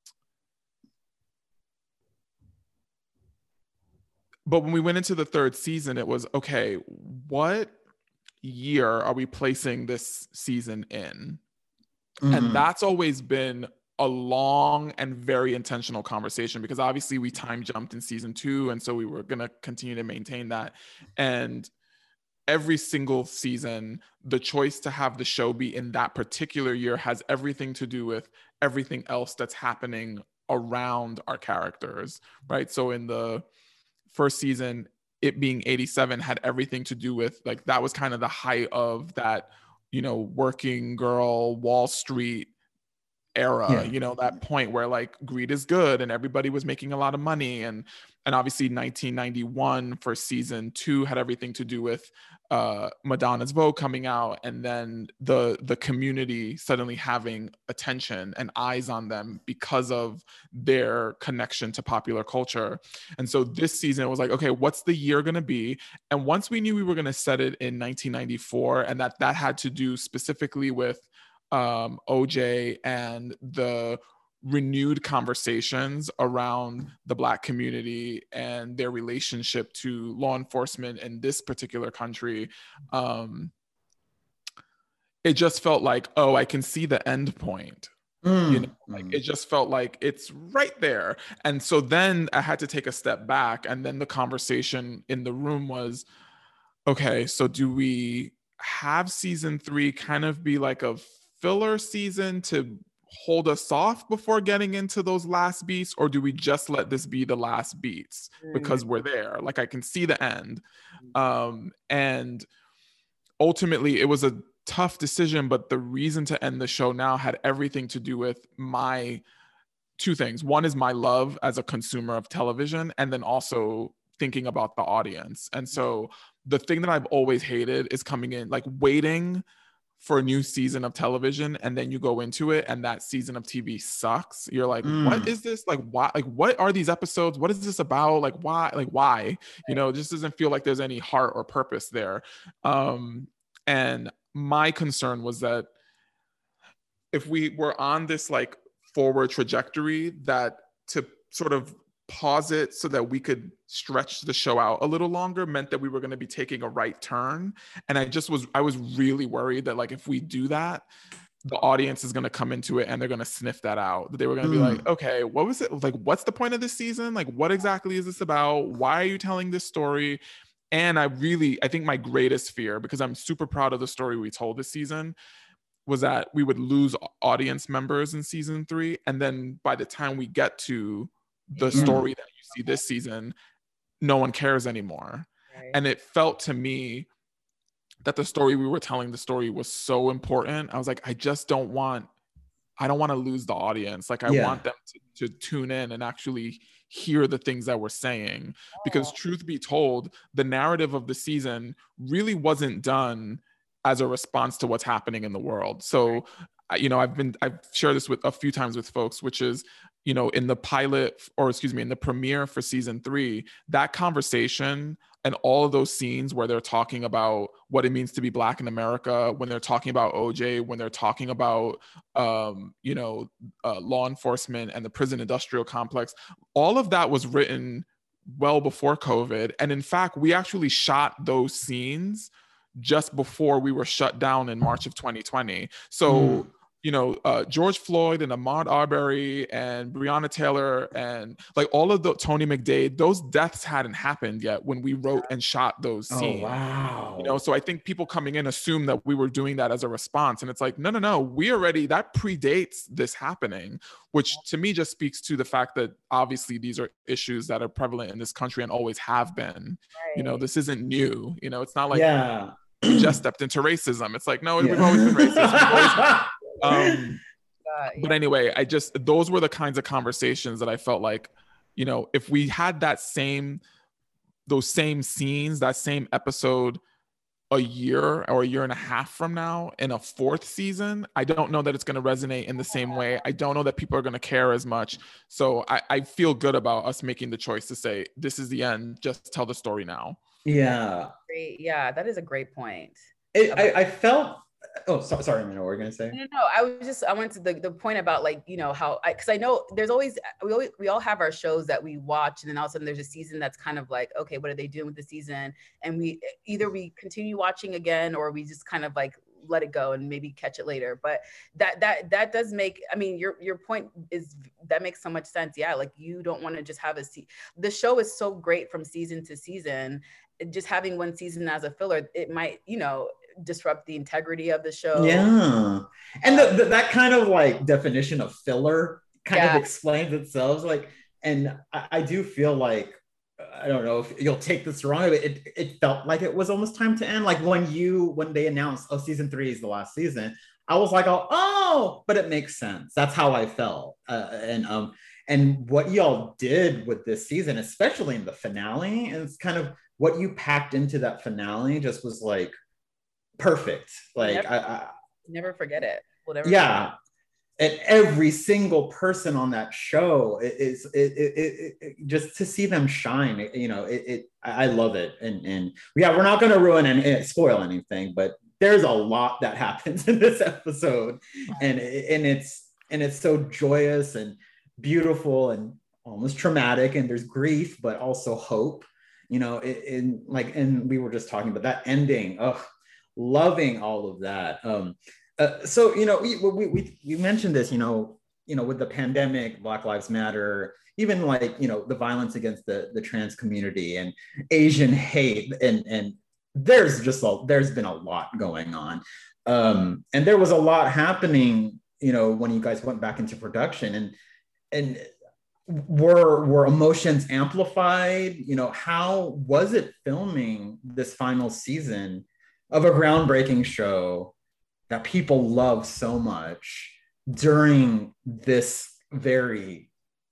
Speaker 3: but when we went into the third season, it was, okay, what year are we placing this season in? Mm. And that's always been a long and very intentional conversation, because obviously we time jumped in season two. And so we were going to continue to maintain that. And every single season, the choice to have the show be in that particular year has everything to do with everything else that's happening around our characters, right? So in the first season, it being eighty-seven had everything to do with, like, that was kind of the height of that, you know, working girl, Wall Street era, yeah. You know, that point where like greed is good and everybody was making a lot of money. And and obviously nineteen ninety-one for season two had everything to do with uh, Madonna's Vogue coming out, and then the the community suddenly having attention and eyes on them because of their connection to popular culture. And so this season it was like, okay, what's the year going to be? And once we knew we were going to set it in nineteen ninety-four, and that that had to do specifically with um, O J and the renewed conversations around the Black community and their relationship to law enforcement in this particular country, um, it just felt like, oh, I can see the end point. Mm. You know, like it just felt like it's right there. And so then I had to take a step back, and then the conversation in the room was, okay, so do we have season three kind of be like a filler season to hold us off before getting into those last beats, or do we just let this be the last beats because we're there? Like, I can see the end. Um, and ultimately it was a tough decision, but the reason to end the show now had everything to do with my two things. One is my love as a consumer of television, and then also thinking about the audience. And so the thing that I've always hated is coming in, like waiting for a new season of television, and then you go into it and that season of T V sucks. You're like, mm. what is this? Like, why? Like, what are these episodes? What is this about? Like, why? Like, why? You know, it just doesn't feel like there's any heart or purpose there. Um, and my concern was that if we were on this like forward trajectory, that to sort of pause it so that we could stretch the show out a little longer meant that we were going to be taking a right turn. And I just was, I was really worried that like, if we do that, the audience is going to come into it and they're going to sniff that out. That they were going to mm. be like, okay, what was it? Like, what's the point of this season? Like, what exactly is this about? Why are you telling this story? And I really, I think my greatest fear, because I'm super proud of the story we told this season, was that we would lose audience members in season three. And then by the time we get to the story mm. that you see this season, no one cares anymore. Right. And it felt to me that the story we were telling, the story was so important. I was like, I just don't want, I don't want to lose the audience. Like I yeah. want them to, to tune in and actually hear the things that we're saying. Oh. Because truth be told, the narrative of the season really wasn't done as a response to what's happening in the world. So, right. you know, I've been, I've shared this with a few times with folks, which is, you know, in the pilot, or excuse me, in the premiere for season three, that conversation and all of those scenes where they're talking about what it means to be Black in America, when they're talking about O J, when they're talking about, um, you know, uh, law enforcement and the prison industrial complex, all of that was written well before COVID. And in fact, we actually shot those scenes just before we were shut down in March of twenty twenty. So, mm. you know, uh, George Floyd and Ahmaud Arbery and Breonna Taylor and like all of the Tony McDade, those deaths hadn't happened yet when we wrote and shot those scenes. Oh, wow. You know, so I think people coming in assume that we were doing that as a response. And it's like, no, no, no, we already, that predates this happening, which to me just speaks to the fact that obviously these are issues that are prevalent in this country and always have been. Right. You know, this isn't new. You know, it's not like yeah. we just stepped into racism. It's like, no, yeah. we've always been racist. We've always been, um, uh, yeah. But anyway, I just, those were the kinds of conversations that I felt like, you know, if we had that same, those same scenes, that same episode a year or a year and a half from now in a fourth season, I don't know that it's going to resonate in the same way. I don't know that people are going to care as much. So I, I feel good about us making the choice to say, this is the end, just tell the story now.
Speaker 1: Yeah.
Speaker 2: Great. Yeah, that is a great point.
Speaker 1: It, I, I felt, oh, so, sorry, Minna, what were you going to say?
Speaker 2: No, no, I was just, I went to the, the point about like, you know, how, I, cause I know there's always, we always, we all have our shows that we watch, and then all of a sudden there's a season that's kind of like, okay, what are they doing with the season? And we, either we continue watching again, or we just kind of like let it go and maybe catch it later. But that that that does make, I mean, your your point is, that makes so much sense. Yeah, like you don't want to just have a se- the show is so great from season to season. Just having one season as a filler, it might, you know, disrupt the integrity of the show.
Speaker 1: Yeah. And the, the, that kind of like definition of filler kind
Speaker 2: Yeah.
Speaker 1: of explains itself. Like, and I, I do feel like, I don't know if you'll take this wrong, but it, it felt like it was almost time to end. Like when you, when they announced, oh, season three is the last season, I was like, oh, oh, but it makes sense. That's how I felt. Uh, and, um, and what y'all did with this season, especially in the finale, and it's kind of what you packed into that finale just was like perfect. Like
Speaker 2: never,
Speaker 1: I, I
Speaker 2: never forget it. We'll never
Speaker 1: yeah.
Speaker 2: forget it.
Speaker 1: And every single person on that show is it, it, it, it, just to see them shine. It, you know, it, it. I love it, and and yeah, we're not going to ruin and spoil anything, but there's a lot that happens in this episode, and and it's and it's so joyous and beautiful and almost traumatic, and there's grief, but also hope. You know, in like, and we were just talking about that ending. Oh, loving all of that. Um, Uh, so, you know, we, we, we, we mentioned this, you know, you know, with the pandemic, Black Lives Matter, even like, you know, the violence against the, the trans community and Asian hate. And, and there's just, a, there's been a lot going on. Um, and there was a lot happening, you know, when you guys went back into production, and, and were, were emotions amplified? You know, how was it filming this final season of a groundbreaking show that people love so much during this very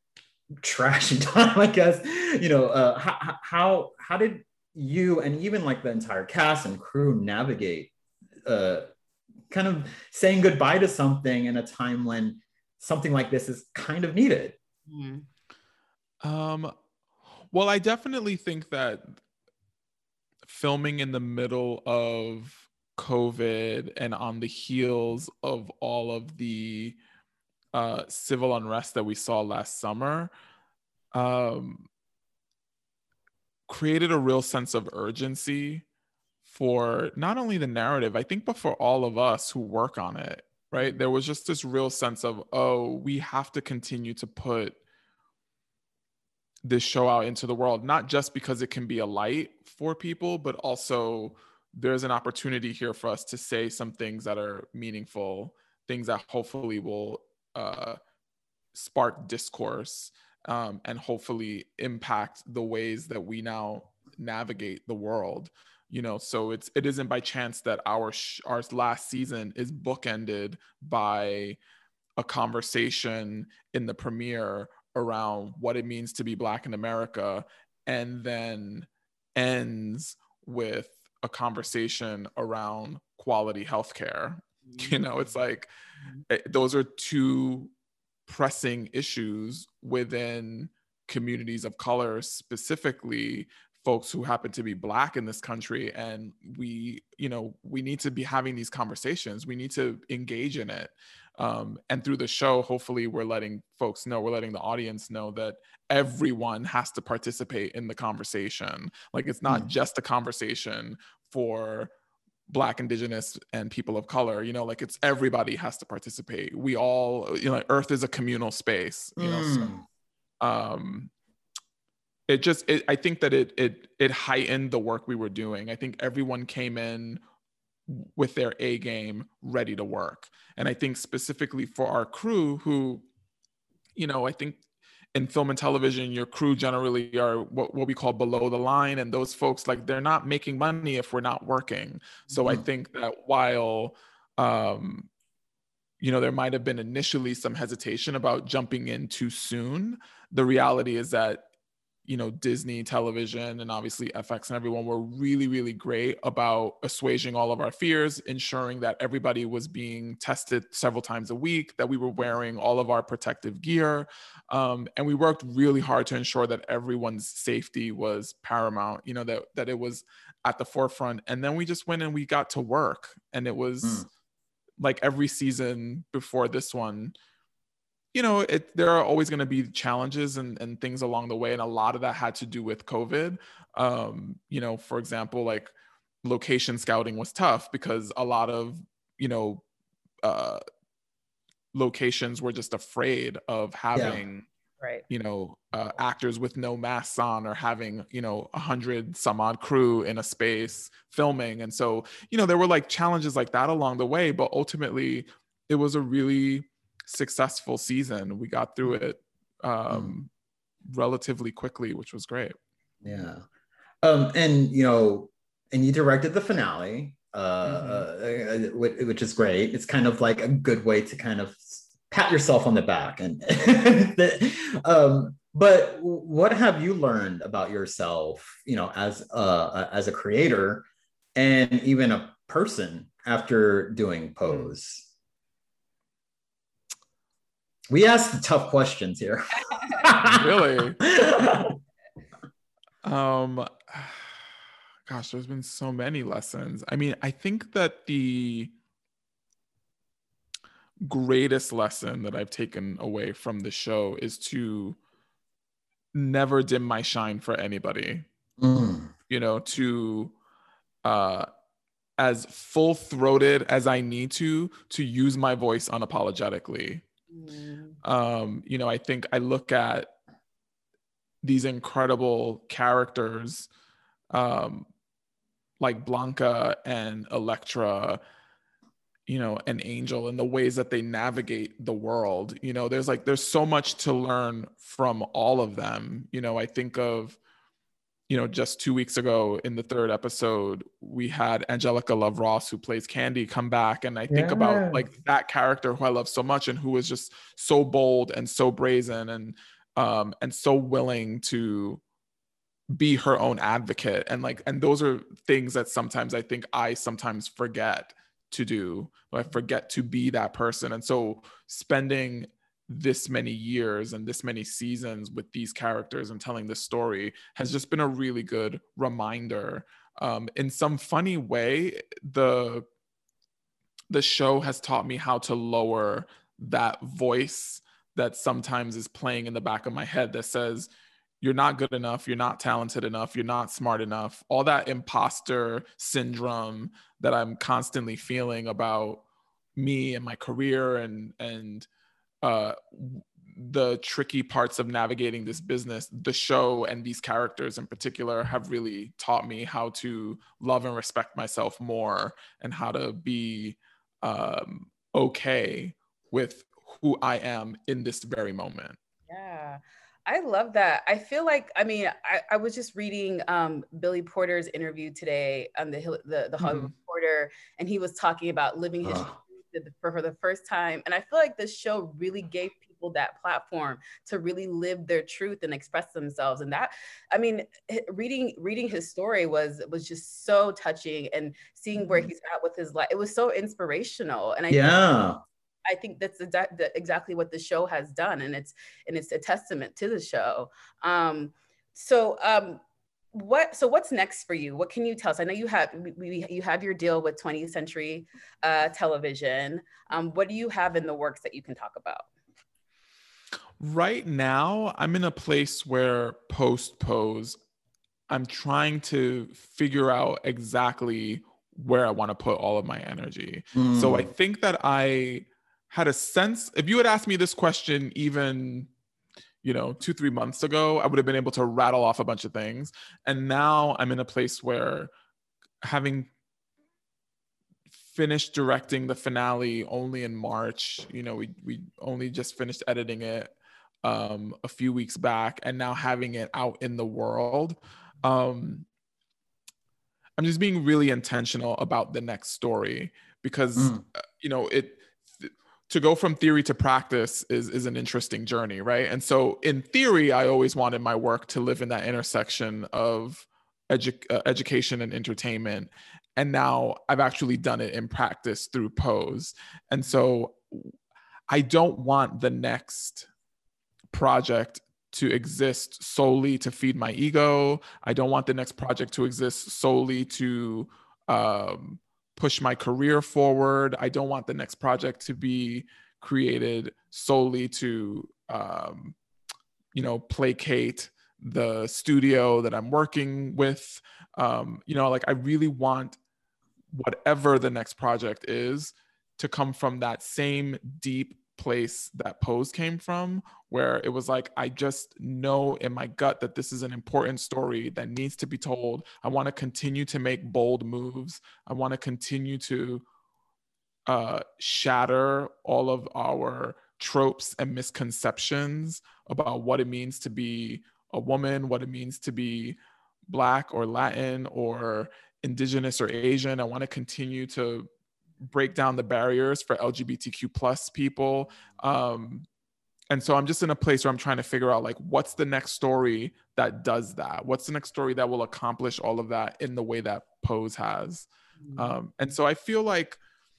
Speaker 1: trashy time, I guess? You know, uh, how, how, how did you and even like the entire cast and crew navigate uh, kind of saying goodbye to something in a time when something like this is kind of needed?
Speaker 2: Mm.
Speaker 3: Um, well, I definitely think that filming in the middle of COVID and on the heels of all of the uh, civil unrest that we saw last summer, um, created a real sense of urgency for not only the narrative, I think, but for all of us who work on it, right? There was just this real sense of, oh, we have to continue to put this show out into the world, not just because it can be a light for people, but also there's an opportunity here for us to say some things that are meaningful, things that hopefully will uh, spark discourse um, and hopefully impact the ways that we now navigate the world. You know, so it's it isn't by chance that our sh- our last season is bookended by a conversation in the premiere around what it means to be Black in America, and then ends with a conversation around quality healthcare. You know, it's like those are two pressing issues within communities of color, specifically folks who happen to be Black in this country. And we, you know, we need to be having these conversations. We need to engage in it. Um, and through the show, hopefully we're letting folks know, we're letting the audience know that everyone has to participate in the conversation. Like, it's not mm. just a conversation for Black, Indigenous, and people of color, you know, like it's everybody has to participate. We all, you know, Earth is a communal space, you know, mm. so, um, it just, it, I think that it, it, it heightened the work we were doing. I think everyone came in with their A game ready to work. And I think specifically for our crew who, you know, I think in film and television, your crew generally are what, what we call below the line. And those folks, like, they're not making money if we're not working. So mm-hmm. I think that while, um, you know, there might have been initially some hesitation about jumping in too soon, the reality is that, you know, Disney Television and obviously F X and everyone were really, really great about assuaging all of our fears, ensuring that everybody was being tested several times a week, that we were wearing all of our protective gear. Um, and we worked really hard to ensure that everyone's safety was paramount, you know, that, that it was at the forefront. And then we just went and we got to work. And it was mm. like every season before this one, you know, it, there are always going to be challenges and, and things along the way. And a lot of that had to do with COVID. Um, you know, for example, like location scouting was tough because a lot of you know, uh, locations were just afraid of having,
Speaker 2: yeah. right.
Speaker 3: you know, uh, actors with no masks on, or having, you know, a hundred some odd crew in a space filming. And so, you know, there were like challenges like that along the way, but ultimately it was a really successful season. We got through it um, mm. relatively quickly, which was great.
Speaker 1: Yeah. Um, and, you know, and you directed the finale, uh, mm-hmm. uh, which is great. It's kind of like a good way to kind of pat yourself on the back. And, um, but what have you learned about yourself, you know, as a, as a creator and even a person after doing Pose? Mm. We asked tough questions here.
Speaker 3: Really? um, gosh, there's been so many lessons. I mean, I think that the greatest lesson that I've taken away from the show is to never dim my shine for anybody. Mm. You know, to uh, as full-throated as I need to, to use my voice unapologetically. Mm. Um, you know, I think I look at these incredible characters um, like Blanca and Elektra, you know, and Angel, and the ways that they navigate the world. You know, there's like, there's so much to learn from all of them. You know, I think of, you know, just two weeks ago in the third episode, we had Angelica Love Ross, who plays Candy, come back. And I think yeah. about like that character who I love so much and who is just so bold and so brazen and, um, and so willing to be her own advocate. And like, and those are things that sometimes I think I sometimes forget to do. I forget to be that person. And so spending this many years and this many seasons with these characters and telling this story has just been a really good reminder. Um, in some funny way, the the show has taught me how to lower that voice that sometimes is playing in the back of my head that says, you're not good enough, you're not talented enough, you're not smart enough. All that imposter syndrome that I'm constantly feeling about me and my career and and uh, the tricky parts of navigating this business, the show and these characters in particular have really taught me how to love and respect myself more and how to be um, okay with who I am in this very moment.
Speaker 2: Yeah. I love that. I feel like, I mean, I, I was just reading um, Billy Porter's interview today on the the, the Hollywood mm-hmm. Reporter, and he was talking about living his uh. truth for, for the first time. And I feel like this show really gave people that platform to really live their truth and express themselves. And that, I mean, reading reading his story was was just so touching, and seeing where he's at with his life. It was so inspirational. And I
Speaker 1: yeah.
Speaker 2: think I think that's exactly what the show has done, and it's and it's a testament to the show. Um, so, um, what so what's next for you? What can you tell us? I know you have we, you have your deal with twentieth Century uh, Television. Um, what do you have in the works that you can talk about?
Speaker 3: Right now, I'm in a place where post Pose, I'm trying to figure out exactly where I want to put all of my energy. Mm. So I think that I had a sense, if you had asked me this question even, you know, two, three months ago, I would have been able to rattle off a bunch of things. And now I'm in a place where, having finished directing the finale only in March, you know, we we only just finished editing it um, a few weeks back, and now having it out in the world, um, I'm just being really intentional about the next story, because, mm. you know, it, to go from theory to practice is, is an interesting journey, right? And so in theory, I always wanted my work to live in that intersection of edu- uh, education and entertainment. And now I've actually done it in practice through Pose. And so I don't want the next project to exist solely to feed my ego. I don't want the next project to exist solely to um, push my career forward. I don't want the next project to be created solely to, um, you know, placate the studio that I'm working with. Um, you know, like I really want whatever the next project is to come from that same deep place that Pose came from, where it was like, I just know in my gut that this is an important story that needs to be told. I want to continue to make bold moves. I want to continue to uh, shatter all of our tropes and misconceptions about what it means to be a woman, what it means to be Black or Latin or Indigenous or Asian. I want to continue to break down the barriers for L G B T Q plus people. Um, and so I'm just in a place where I'm trying to figure out, like, what's the next story that does that? What's the next story that will accomplish all of that in the way that Pose has? Um, and so I feel like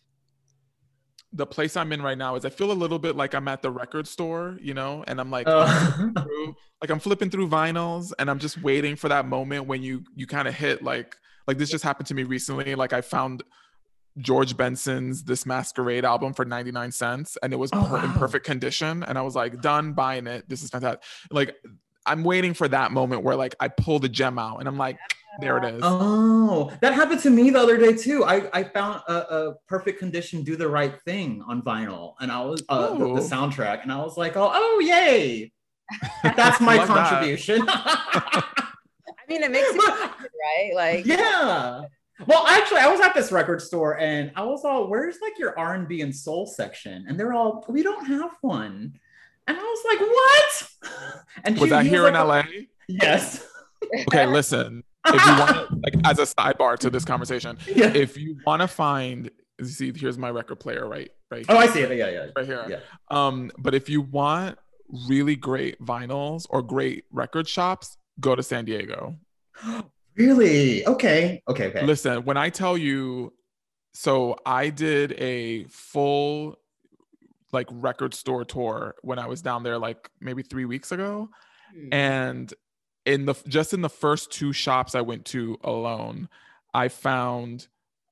Speaker 3: the place I'm in right now is I feel a little bit like I'm at the record store, you know, and I'm like, uh. I'm flipping through, like I'm flipping through vinyls, and I'm just waiting for that moment when you you kind of hit like, like this just happened to me recently. Like I found George Benson's This Masquerade album for ninety-nine cents, and it was
Speaker 1: oh,
Speaker 3: per-
Speaker 1: wow.
Speaker 3: in perfect condition, and I was like, done buying it. This is fantastic. Like I'm waiting for that moment where like I pull the gem out and I'm like, there it is.
Speaker 1: Oh, that happened to me the other day too. I, I found a, a perfect condition, Do the Right Thing on vinyl, and I was uh, the, the soundtrack, and I was like, oh, oh, yay! That's my contribution.
Speaker 2: I mean, it makes you happy, right? Like,
Speaker 1: yeah. Well, actually, I was at this record store, and I was all, "Where's like your R and B and soul section?" And they're all, "We don't have one." And I was like, "What?" And
Speaker 3: was
Speaker 1: she,
Speaker 3: that here
Speaker 1: was
Speaker 3: in
Speaker 1: like,
Speaker 3: L A?
Speaker 1: Yes.
Speaker 3: Okay, listen. If you want, like, as a sidebar to this conversation,
Speaker 1: yeah.
Speaker 3: if you want to find, you see, here's my record player, right, right.
Speaker 1: Here. Oh, I see it. Yeah, yeah,
Speaker 3: right here.
Speaker 1: Yeah.
Speaker 3: Um, but if you want really great vinyls or great record shops, go to San Diego.
Speaker 1: Really? Okay. Okay. Okay.
Speaker 3: Listen, when I tell you, so I did a full like record store tour when I was down there, like maybe three weeks ago, mm. and in the just in the first two shops I went to alone, I found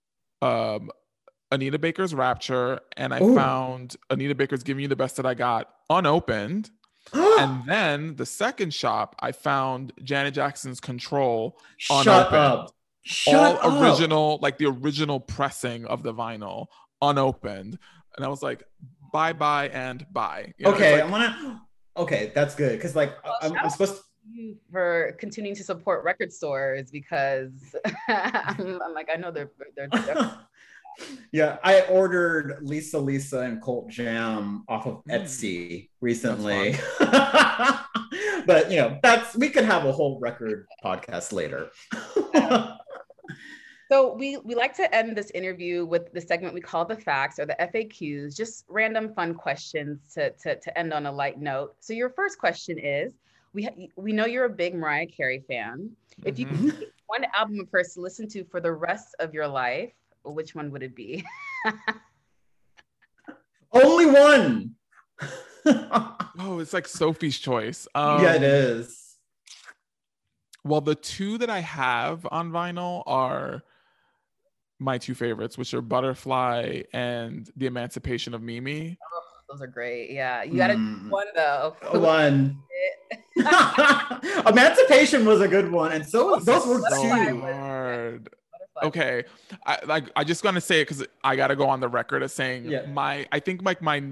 Speaker 3: um, Anita Baker's Rapture, and I Ooh. found Anita Baker's Giving You the Best That I Got unopened. And then the second shop, I found Janet Jackson's Control
Speaker 1: Shut
Speaker 3: unopened.
Speaker 1: Up. Shut
Speaker 3: All
Speaker 1: up.
Speaker 3: original, like the original pressing of the vinyl, unopened. And I was like, bye bye and bye. You know,
Speaker 1: okay,
Speaker 3: like,
Speaker 1: I wanna. Okay, that's good because like well, I'm, I'm supposed to.
Speaker 2: For continuing to support record stores because I'm, I'm like I know they're they're. they're
Speaker 1: Yeah, I ordered Lisa Lisa and Colt Jam off of Etsy recently. But you know, that's we could have a whole record podcast later.
Speaker 2: So we we like to end this interview with the segment we call the facts or the F A Qs, just random fun questions to to, to end on a light note. So your first question is, we ha- we know you're a big Mariah Carey fan. If you
Speaker 3: Mhm.
Speaker 2: could pick one album of hers to listen to for the rest of your life, which one would it be?
Speaker 1: Only one.
Speaker 3: Oh, it's like Sophie's Choice. Um,
Speaker 1: yeah, it is.
Speaker 3: Well, the two that I have on vinyl are my two favorites, which are Butterfly and The Emancipation of Mimi.
Speaker 2: Oh, those are great. Yeah, you gotta mm. do one though.
Speaker 1: One. Emancipation was a good one, and so those were
Speaker 3: so
Speaker 1: two.
Speaker 3: Hard. Okay, I like. I just gonna say it because I gotta go on the record as saying
Speaker 1: yeah.
Speaker 3: my. I think like my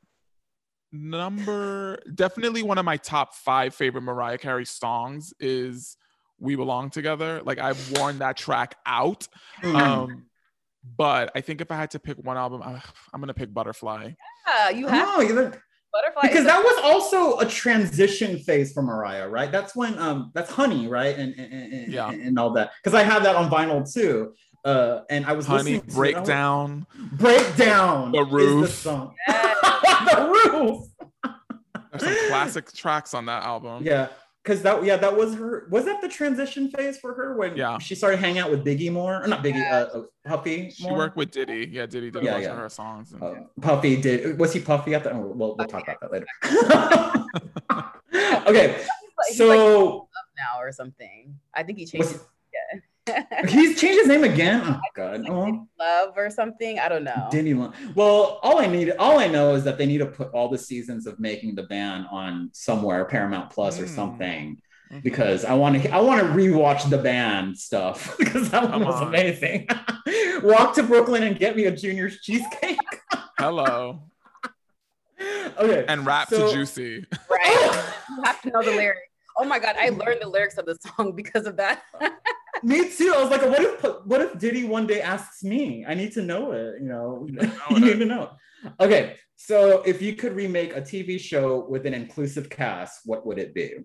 Speaker 3: number, definitely one of my top five favorite Mariah Carey songs is "We Belong Together." Like I've worn that track out.
Speaker 1: Mm.
Speaker 3: Um, but I think if I had to pick one album, I, I'm gonna pick Butterfly.
Speaker 2: Yeah, you have.
Speaker 1: Oh, you look- Butterfly because that was also a transition phase for Mariah, right? That's when um that's Honey, right? And and, and,
Speaker 3: yeah.
Speaker 1: and all that. Because I have that on vinyl too. Uh and I was
Speaker 3: Honey,
Speaker 1: listening to
Speaker 3: Breakdown.
Speaker 1: Breakdown.
Speaker 3: The Roof.
Speaker 1: Is the song. The Roof.
Speaker 3: There's some classic tracks on that album.
Speaker 1: Yeah. Cause that yeah, that was her. Was that the transition phase for her when
Speaker 3: yeah.
Speaker 1: she started hanging out with Biggie more? Or not Biggie,
Speaker 2: yeah.
Speaker 1: uh, Puffy.
Speaker 3: She
Speaker 1: more?
Speaker 3: worked with Diddy. Yeah, Diddy did a
Speaker 1: yeah,
Speaker 3: bunch
Speaker 1: yeah.
Speaker 3: of her songs. And,
Speaker 1: uh,
Speaker 3: yeah.
Speaker 1: Puffy did. Was he Puffy at that? Oh, we'll we'll talk about that later. Okay,
Speaker 2: he's
Speaker 1: so
Speaker 2: like now or something. I think he changed. His, yeah.
Speaker 1: He's changed his name again. Oh God,
Speaker 2: like
Speaker 1: oh.
Speaker 2: Love or something. I don't know.
Speaker 1: Diddy Love. Well, all I need, all I know is that they need to put all the seasons of Making the Band on somewhere, Paramount Plus mm. or something. Mm-hmm. Because I want to, I want to rewatch the band stuff because that one was amazing. Walk to Brooklyn and get me a Junior's cheesecake.
Speaker 3: Hello.
Speaker 1: Okay.
Speaker 3: And rap
Speaker 1: so,
Speaker 3: to Juicy.
Speaker 2: Right. You have to know the lyrics. Oh my God, I learned the lyrics of the song because of that.
Speaker 1: Me too. I was like, what if what if Diddy one day asks me? I need to know it, you know.
Speaker 3: You know
Speaker 1: You need
Speaker 3: it.
Speaker 1: to know. Okay. So if you could remake a T V show with an inclusive cast, what would it be?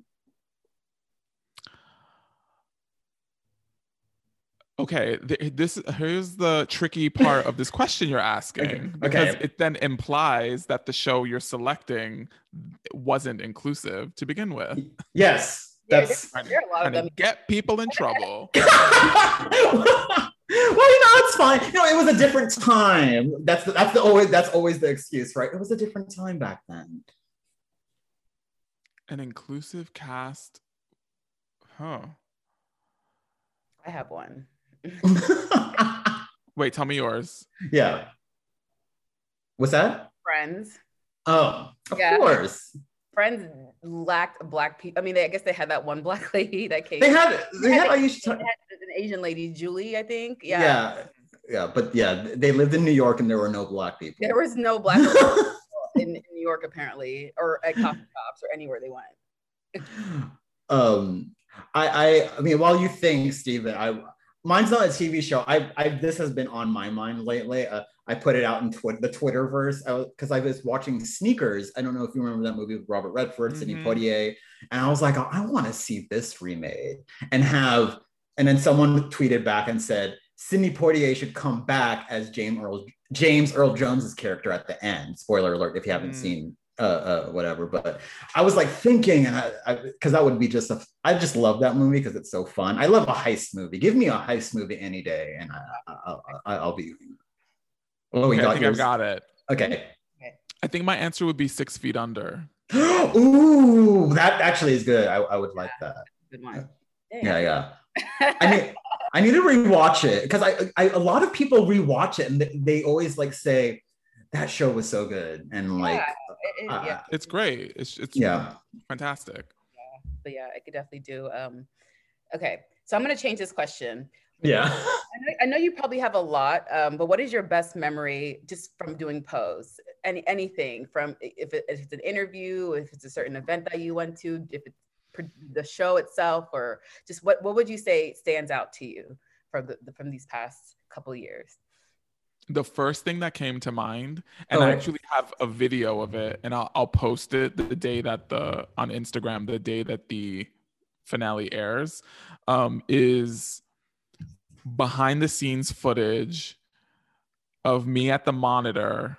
Speaker 3: Okay, th- this here's the tricky part of this question you're asking,
Speaker 1: Okay,
Speaker 3: because
Speaker 1: okay.
Speaker 3: it then implies that the show you're selecting wasn't inclusive to begin with.
Speaker 1: Yes,
Speaker 2: There,
Speaker 1: that's.
Speaker 2: there, there are a lot
Speaker 3: Trying
Speaker 2: of
Speaker 3: to
Speaker 2: them.
Speaker 3: get people in trouble.
Speaker 1: Well, you know, it's fine. You know, it was a different time. That's the, that's the always that's always the excuse, right? It was a different time back then.
Speaker 3: An inclusive cast, huh?
Speaker 2: I have one.
Speaker 3: Wait, tell me yours.
Speaker 1: Yeah. What's that?
Speaker 2: Friends.
Speaker 1: Oh, of
Speaker 2: Yeah.
Speaker 1: course.
Speaker 2: Friends lacked black people. I mean, they, I guess they had that one black lady that came.
Speaker 1: They had they had
Speaker 2: they
Speaker 1: Aisha.
Speaker 2: had an Asian lady, Julie, I think. Yeah.
Speaker 1: Yeah. Yeah, but yeah, they lived in New York and there were no black people.
Speaker 2: There was no black people in, in New York apparently, or at coffee shops or anywhere they went.
Speaker 1: um, I, I I mean, while you think, Steven, I mine's not a T V show. I, I this has been on my mind lately. Uh, I put it out in twi- the Twitterverse because I, I was watching Sneakers. I don't know if you remember that movie with Robert Redford, mm-hmm. Sidney Poitier, and I was like, oh, I want to see this remade and have. And then someone tweeted back and said Sidney Poitier should come back as James Earl James Earl Jones's character at the end. Spoiler alert if you haven't mm. seen uh, uh, whatever. But I was like thinking, and I because that would be just a. I just love that movie because it's so fun. I love a heist movie. Give me a heist movie any day, and I, I, I, I'll be. Oh, we
Speaker 3: okay,
Speaker 1: got
Speaker 3: I think
Speaker 1: yours.
Speaker 3: I've got it.
Speaker 1: Okay.
Speaker 3: I think my answer would be Six Feet Under.
Speaker 1: Ooh, that actually is good. I, I would like that.
Speaker 2: Good one.
Speaker 1: Yeah, yeah. I mean, I need to rewatch it because I, I, a lot of people rewatch it and they, they always like say that show was so good and like,
Speaker 2: yeah, it,
Speaker 1: uh,
Speaker 2: yeah.
Speaker 3: it's great. It's it's
Speaker 1: yeah,
Speaker 3: fantastic.
Speaker 2: Yeah, but yeah, I could definitely do. Um, okay, so I'm gonna change this question.
Speaker 1: Yeah,
Speaker 2: I know, I know you probably have a lot, um, but what is your best memory just from doing Pose? Any anything from if, it, if it's an interview, if it's a certain event that you went to, if it's the show itself, or just what what would you say stands out to you from the from these past couple of years?
Speaker 3: The first thing that came to mind, and
Speaker 1: oh.
Speaker 3: I actually have a video of it, and I'll I'll post it the day that the on Instagram, the day that the finale airs, um, is behind the scenes footage of me at the monitor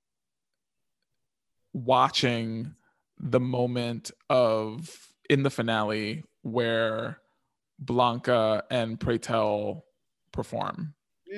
Speaker 3: watching the moment of in the finale where Blanca and Preytel perform.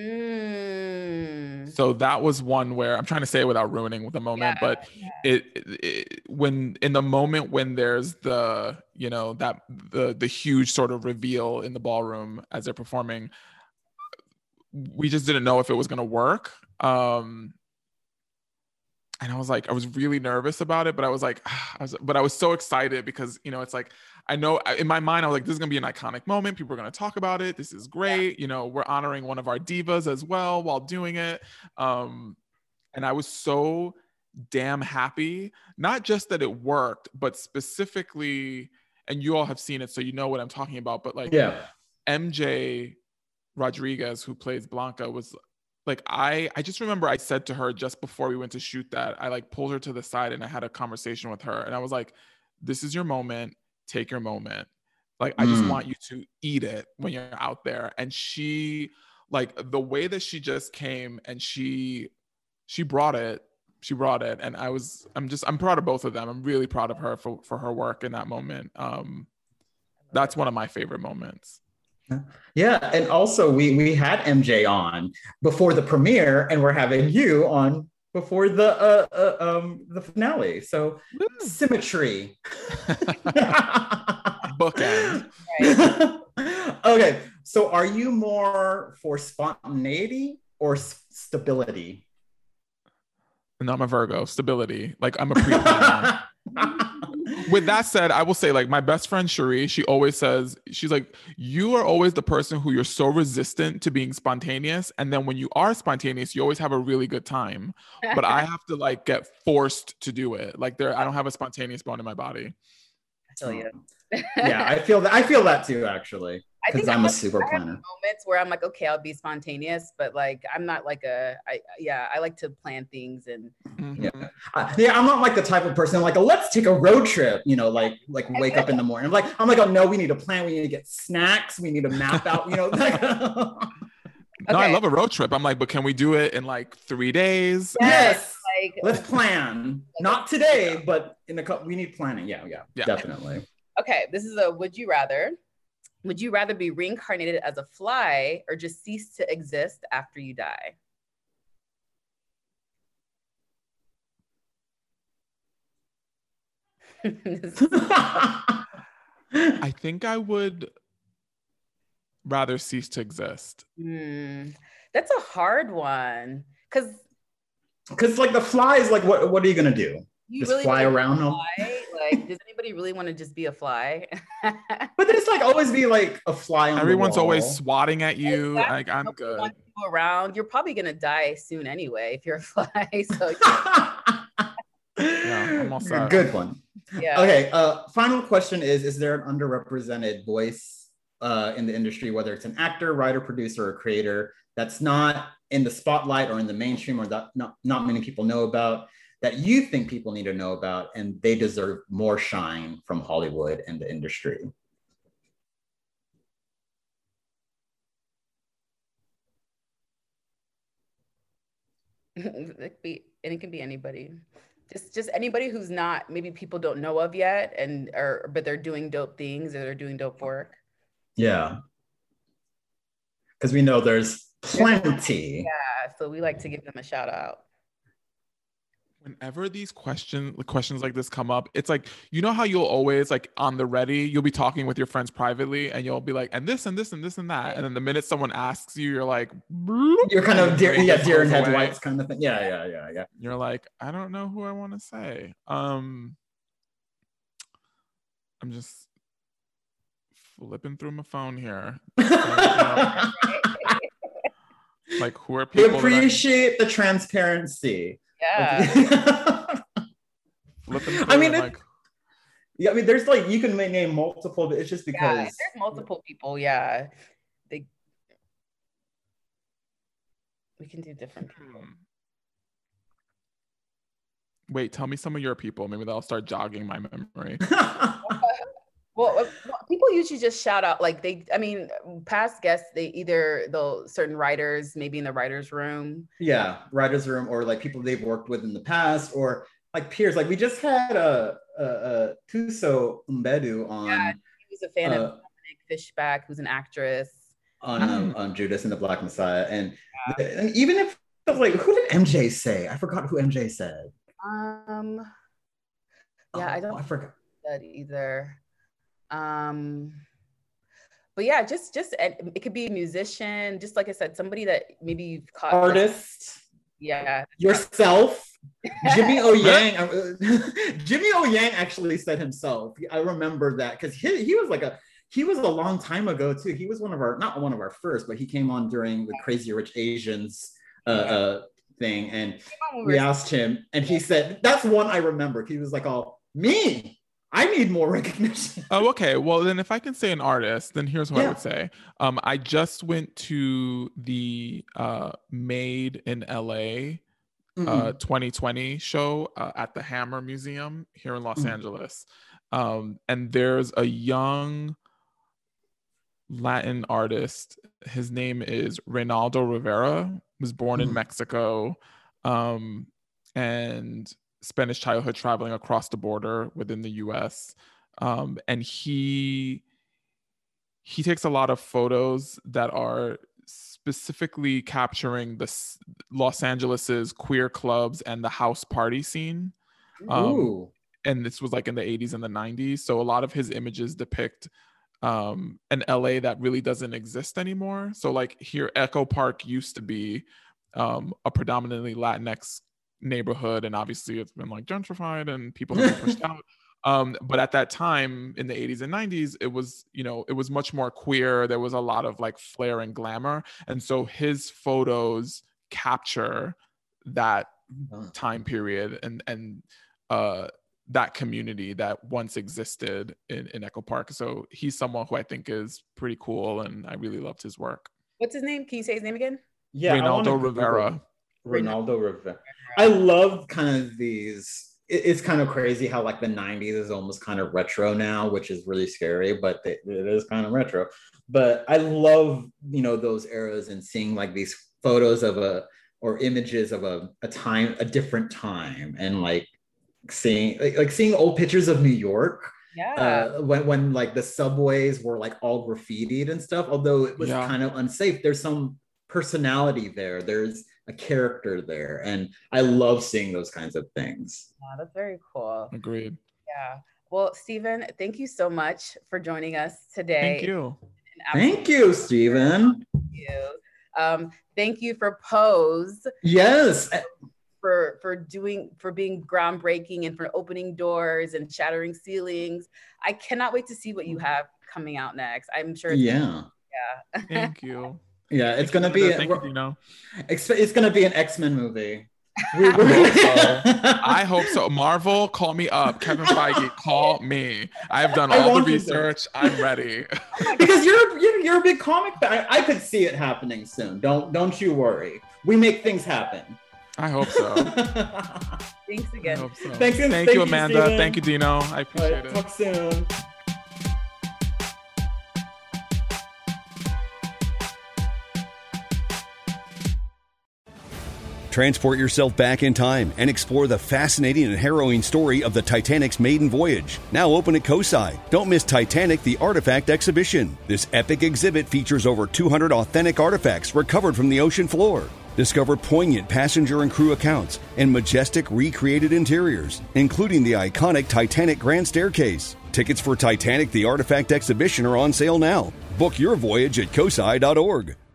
Speaker 2: Mm.
Speaker 3: So that was one where I'm trying to say it without ruining the moment, yeah, but yeah. It, it when in the moment when there's the, you know, that the the huge sort of reveal in the ballroom as they're performing, we just didn't know if it was going to work. Um, and I was like, I was really nervous about it, but I was like, I was, but I was so excited because, you know, it's like, I know in my mind, I was like, this is going to be an iconic moment. People are going to talk about it. This is great. Yeah. You know, we're honoring one of our divas as well while doing it. Um, and I was so damn happy, not just that it worked, but specifically, and you all have seen it, so you know what I'm talking about, but like
Speaker 1: yeah.
Speaker 3: M J Rodriguez, who plays Blanca, was like, I, I just remember I said to her just before we went to shoot that, I like pulled her to the side and I had a conversation with her. And I was like, this is your moment. Take your moment. Like, I just mm. want you to eat it when you're out there. And she, like, the way that she just came and she, she brought it, she brought it. And I was, I'm just, I'm proud of both of them. I'm really proud of her for, for her work in that moment. Um, that's one of my favorite moments.
Speaker 1: Yeah, and also we we had M J on before the premiere, and we're having you on before the uh, uh um the finale. So Woo. Symmetry.
Speaker 3: Bookend.
Speaker 1: Okay, so are you more for spontaneity or s- stability?
Speaker 3: No, I'm a Virgo. Stability. Like I'm a pre-planner. With that said, I will say, like, my best friend Cherie, she always says, she's like, you are always the person who you're so resistant to being spontaneous. And then when you are spontaneous, you always have a really good time. But I have to like get forced to do it. Like there, I don't have a spontaneous bone in my body.
Speaker 2: I feel you.
Speaker 1: Yeah, I feel that. I feel that too, actually.
Speaker 2: I think
Speaker 1: Because I'm
Speaker 2: I
Speaker 1: a
Speaker 2: have-
Speaker 1: super
Speaker 2: I have
Speaker 1: planner.
Speaker 2: moments where I'm like, okay, I'll be spontaneous, but like I'm not like a I yeah, I like to plan things and
Speaker 3: Mhm.
Speaker 1: Yeah. Uh, yeah, I'm not like the type of person like, let's take a road trip, you know, like like wake up in the morning. I'm like, I'm like, oh no, we need a plan. We need to get snacks. We need to map out, you know. Like,
Speaker 3: No, I
Speaker 2: Okay.
Speaker 3: love a road trip. I'm like, but can we do it in like three days?
Speaker 1: yes,
Speaker 2: like
Speaker 1: let's plan. Not today, but in the co- we need planning. Yeah, yeah,
Speaker 3: Yeah.
Speaker 1: definitely.
Speaker 2: okay, this is a would you rather. Would you rather be reincarnated as a fly or just cease to exist after you die?
Speaker 3: I think I would rather cease to exist.
Speaker 2: Hmm, that's a hard one because
Speaker 1: Because like the fly is like, what what are you gonna do?
Speaker 2: you
Speaker 1: Just
Speaker 2: really
Speaker 1: fly
Speaker 2: wanna be
Speaker 1: around
Speaker 2: a
Speaker 1: them?
Speaker 2: fly? Like, does anybody really want to just be a fly?
Speaker 1: But then it's like always be like a fly on
Speaker 3: Everyone's
Speaker 1: the wall.
Speaker 3: always swatting at you.
Speaker 2: Exactly.
Speaker 3: Like I'm
Speaker 2: Nobody
Speaker 3: good.
Speaker 2: wants you around. You're probably gonna die soon anyway if you're a fly. So
Speaker 3: Yeah, I'm all set.
Speaker 1: Good one.
Speaker 2: yeah.
Speaker 1: Okay. Uh, final question is: Is there an underrepresented voice uh, in the industry, whether it's an actor, writer, producer, or creator, that's not in the spotlight or in the mainstream, or that not not many people know about, that you think people need to know about, and they deserve more shine from Hollywood and the industry?
Speaker 2: it could be, and it can be anybody. Just just anybody who's not maybe people don't know of yet, and or but they're doing dope things or they're doing dope work.
Speaker 1: Yeah, because we know there's plenty.
Speaker 2: Yeah, so we like to give them a shout out.
Speaker 3: Whenever these question questions like this come up, it's like, you know how you'll always like on the ready, you'll be talking with your friends privately and you'll be like, and this and this and this and that. And then the minute someone asks you, you're like, bloop,
Speaker 1: You're kind
Speaker 3: and
Speaker 1: of
Speaker 3: your
Speaker 1: deer,
Speaker 3: brain
Speaker 1: yeah,
Speaker 3: just
Speaker 1: deer in
Speaker 3: goes away.
Speaker 1: headlights kind of thing. Yeah, yeah, yeah, yeah.
Speaker 3: You're like, I don't know who I want to say. Um, I'm just flipping through my phone here. Like, who are
Speaker 1: We
Speaker 3: people? that
Speaker 1: appreciate the transparency.
Speaker 2: Yeah.
Speaker 3: Flipping through
Speaker 1: I mean,
Speaker 3: and,
Speaker 1: it-
Speaker 3: like,
Speaker 1: Yeah, I mean, there's like you can ma- name multiple, but it's just
Speaker 2: Yeah,
Speaker 1: because
Speaker 2: there's multiple people. Yeah, they. We can do different people.
Speaker 3: hmm. Wait, tell me some of your people. Maybe that'll start jogging my memory.
Speaker 2: Well, uh, well, people usually just shout out like they. I mean, past guests, they either they'll certain writers maybe in the writers' room.
Speaker 1: yeah, writers' room, or like people they've worked with in the past, or like peers. Like we just had a a, a Tuso Umbedu on
Speaker 2: Yeah, he was a fan
Speaker 1: uh,
Speaker 2: of Dominic Fishback, who's an actress.
Speaker 1: on um, on Judas and the Black Messiah, and, and even if like who did M J say? I forgot who M J said.
Speaker 2: Um, yeah,
Speaker 1: Oh,
Speaker 2: I don't
Speaker 1: I forgot.
Speaker 2: that either. Um, but yeah, just just and it could be a musician, just like I said, somebody that maybe you've caught.
Speaker 1: Artist,
Speaker 2: Yeah.
Speaker 1: yourself. Jimmy O Yang, uh, Jimmy O Yang actually said himself. I remember that because he, he was like a he was a long time ago too. He was one of our not one of our first, but he came on during the Crazy Rich Asians uh, uh, thing, and we asked him, and he said that's one I remember. He was like, "Oh, me, I need more recognition."
Speaker 3: Oh, okay. Well, then if I can say an artist, then here's what I
Speaker 1: Yeah.
Speaker 3: would say. Um, I just went to the uh, Made in L A uh, twenty twenty show uh, at the Hammer Museum here in Los
Speaker 1: Mhm.
Speaker 3: Angeles. Um, and there's a young Latin artist. His name is Reynaldo Rivera, was born in
Speaker 1: Mhm.
Speaker 3: Mexico, um, and spent his childhood traveling across the border within the U S. Um, and he he takes a lot of photos that are specifically capturing the s- Los Angeles's queer clubs and the house party scene. Um,
Speaker 1: Ooh.
Speaker 3: and this was like in the eighties and the nineties. So a lot of his images depict um, an L A that really doesn't exist anymore. So like here, Echo Park used to be um, a predominantly Latinx neighborhood, and obviously it's been like gentrified and people have been pushed out. Um, but at that time in the eighties and nineties, it was, you know, it was much more queer. There was a lot of like flair and glamour. And so his photos capture that time period and, and uh, that community that once existed in, in Echo Park. So he's someone who I think is pretty cool, and I really loved his work.
Speaker 2: What's his name? Can you say his name again?
Speaker 1: Yeah,
Speaker 3: Reynaldo Rivera.
Speaker 1: Reynaldo Rivera. I love kind of these. It's kind of crazy how like the nineties is almost kind of retro now, which is really scary, but it is kind of retro. But I love, you know, those eras and seeing like these photos of a, or images of a, a time, a different time. And like seeing, like, like seeing old pictures of New York.
Speaker 2: Yeah.
Speaker 1: Uh, when, when like the subways were like all graffitied and stuff, although it was yeah. kind of unsafe, there's some personality there. There's a character there, and I love seeing those kinds of things.
Speaker 2: Yeah, that's very cool.
Speaker 3: Agreed.
Speaker 2: Yeah. Well, Stephen, thank you so much for joining us today.
Speaker 3: Thank you.
Speaker 1: Thank you, Stephen.
Speaker 2: Thank you. Um, thank you for Pose.
Speaker 1: Yes.
Speaker 2: For for doing for being groundbreaking and for opening doors and shattering ceilings. I cannot wait to see what you have coming out next. I'm sure. It's
Speaker 1: yeah.
Speaker 2: Gonna, yeah.
Speaker 3: Thank you.
Speaker 1: Yeah, it's
Speaker 3: Thank
Speaker 1: gonna
Speaker 3: you,
Speaker 1: be.
Speaker 3: Thank you, Dino.
Speaker 1: It's, it's gonna be an X-Men movie.
Speaker 3: We, I, hope so. I hope so. Marvel, call me up. Kevin Feige, call me. I've done all the research. I'm ready.
Speaker 1: Because you're, you're you're a big comic fan. I, I could see it happening soon. Don't don't you worry. We make things happen.
Speaker 3: I hope so.
Speaker 2: Thanks again.
Speaker 3: I hope so.
Speaker 1: Thanks,
Speaker 3: thank,
Speaker 1: thank
Speaker 3: you, Amanda.
Speaker 1: You,
Speaker 3: thank you, Dino. I appreciate
Speaker 1: right,
Speaker 3: it.
Speaker 1: Talk soon.
Speaker 4: Transport yourself back in time and explore the fascinating and harrowing story of the Titanic's maiden voyage. Now open at Kosai. Don't miss Titanic the Artifact Exhibition. This epic exhibit features over two hundred authentic artifacts recovered from the ocean floor. Discover poignant passenger and crew accounts and majestic recreated interiors, including the iconic Titanic Grand Staircase. Tickets for Titanic the Artifact Exhibition are on sale now. Book your voyage at kosai dot org.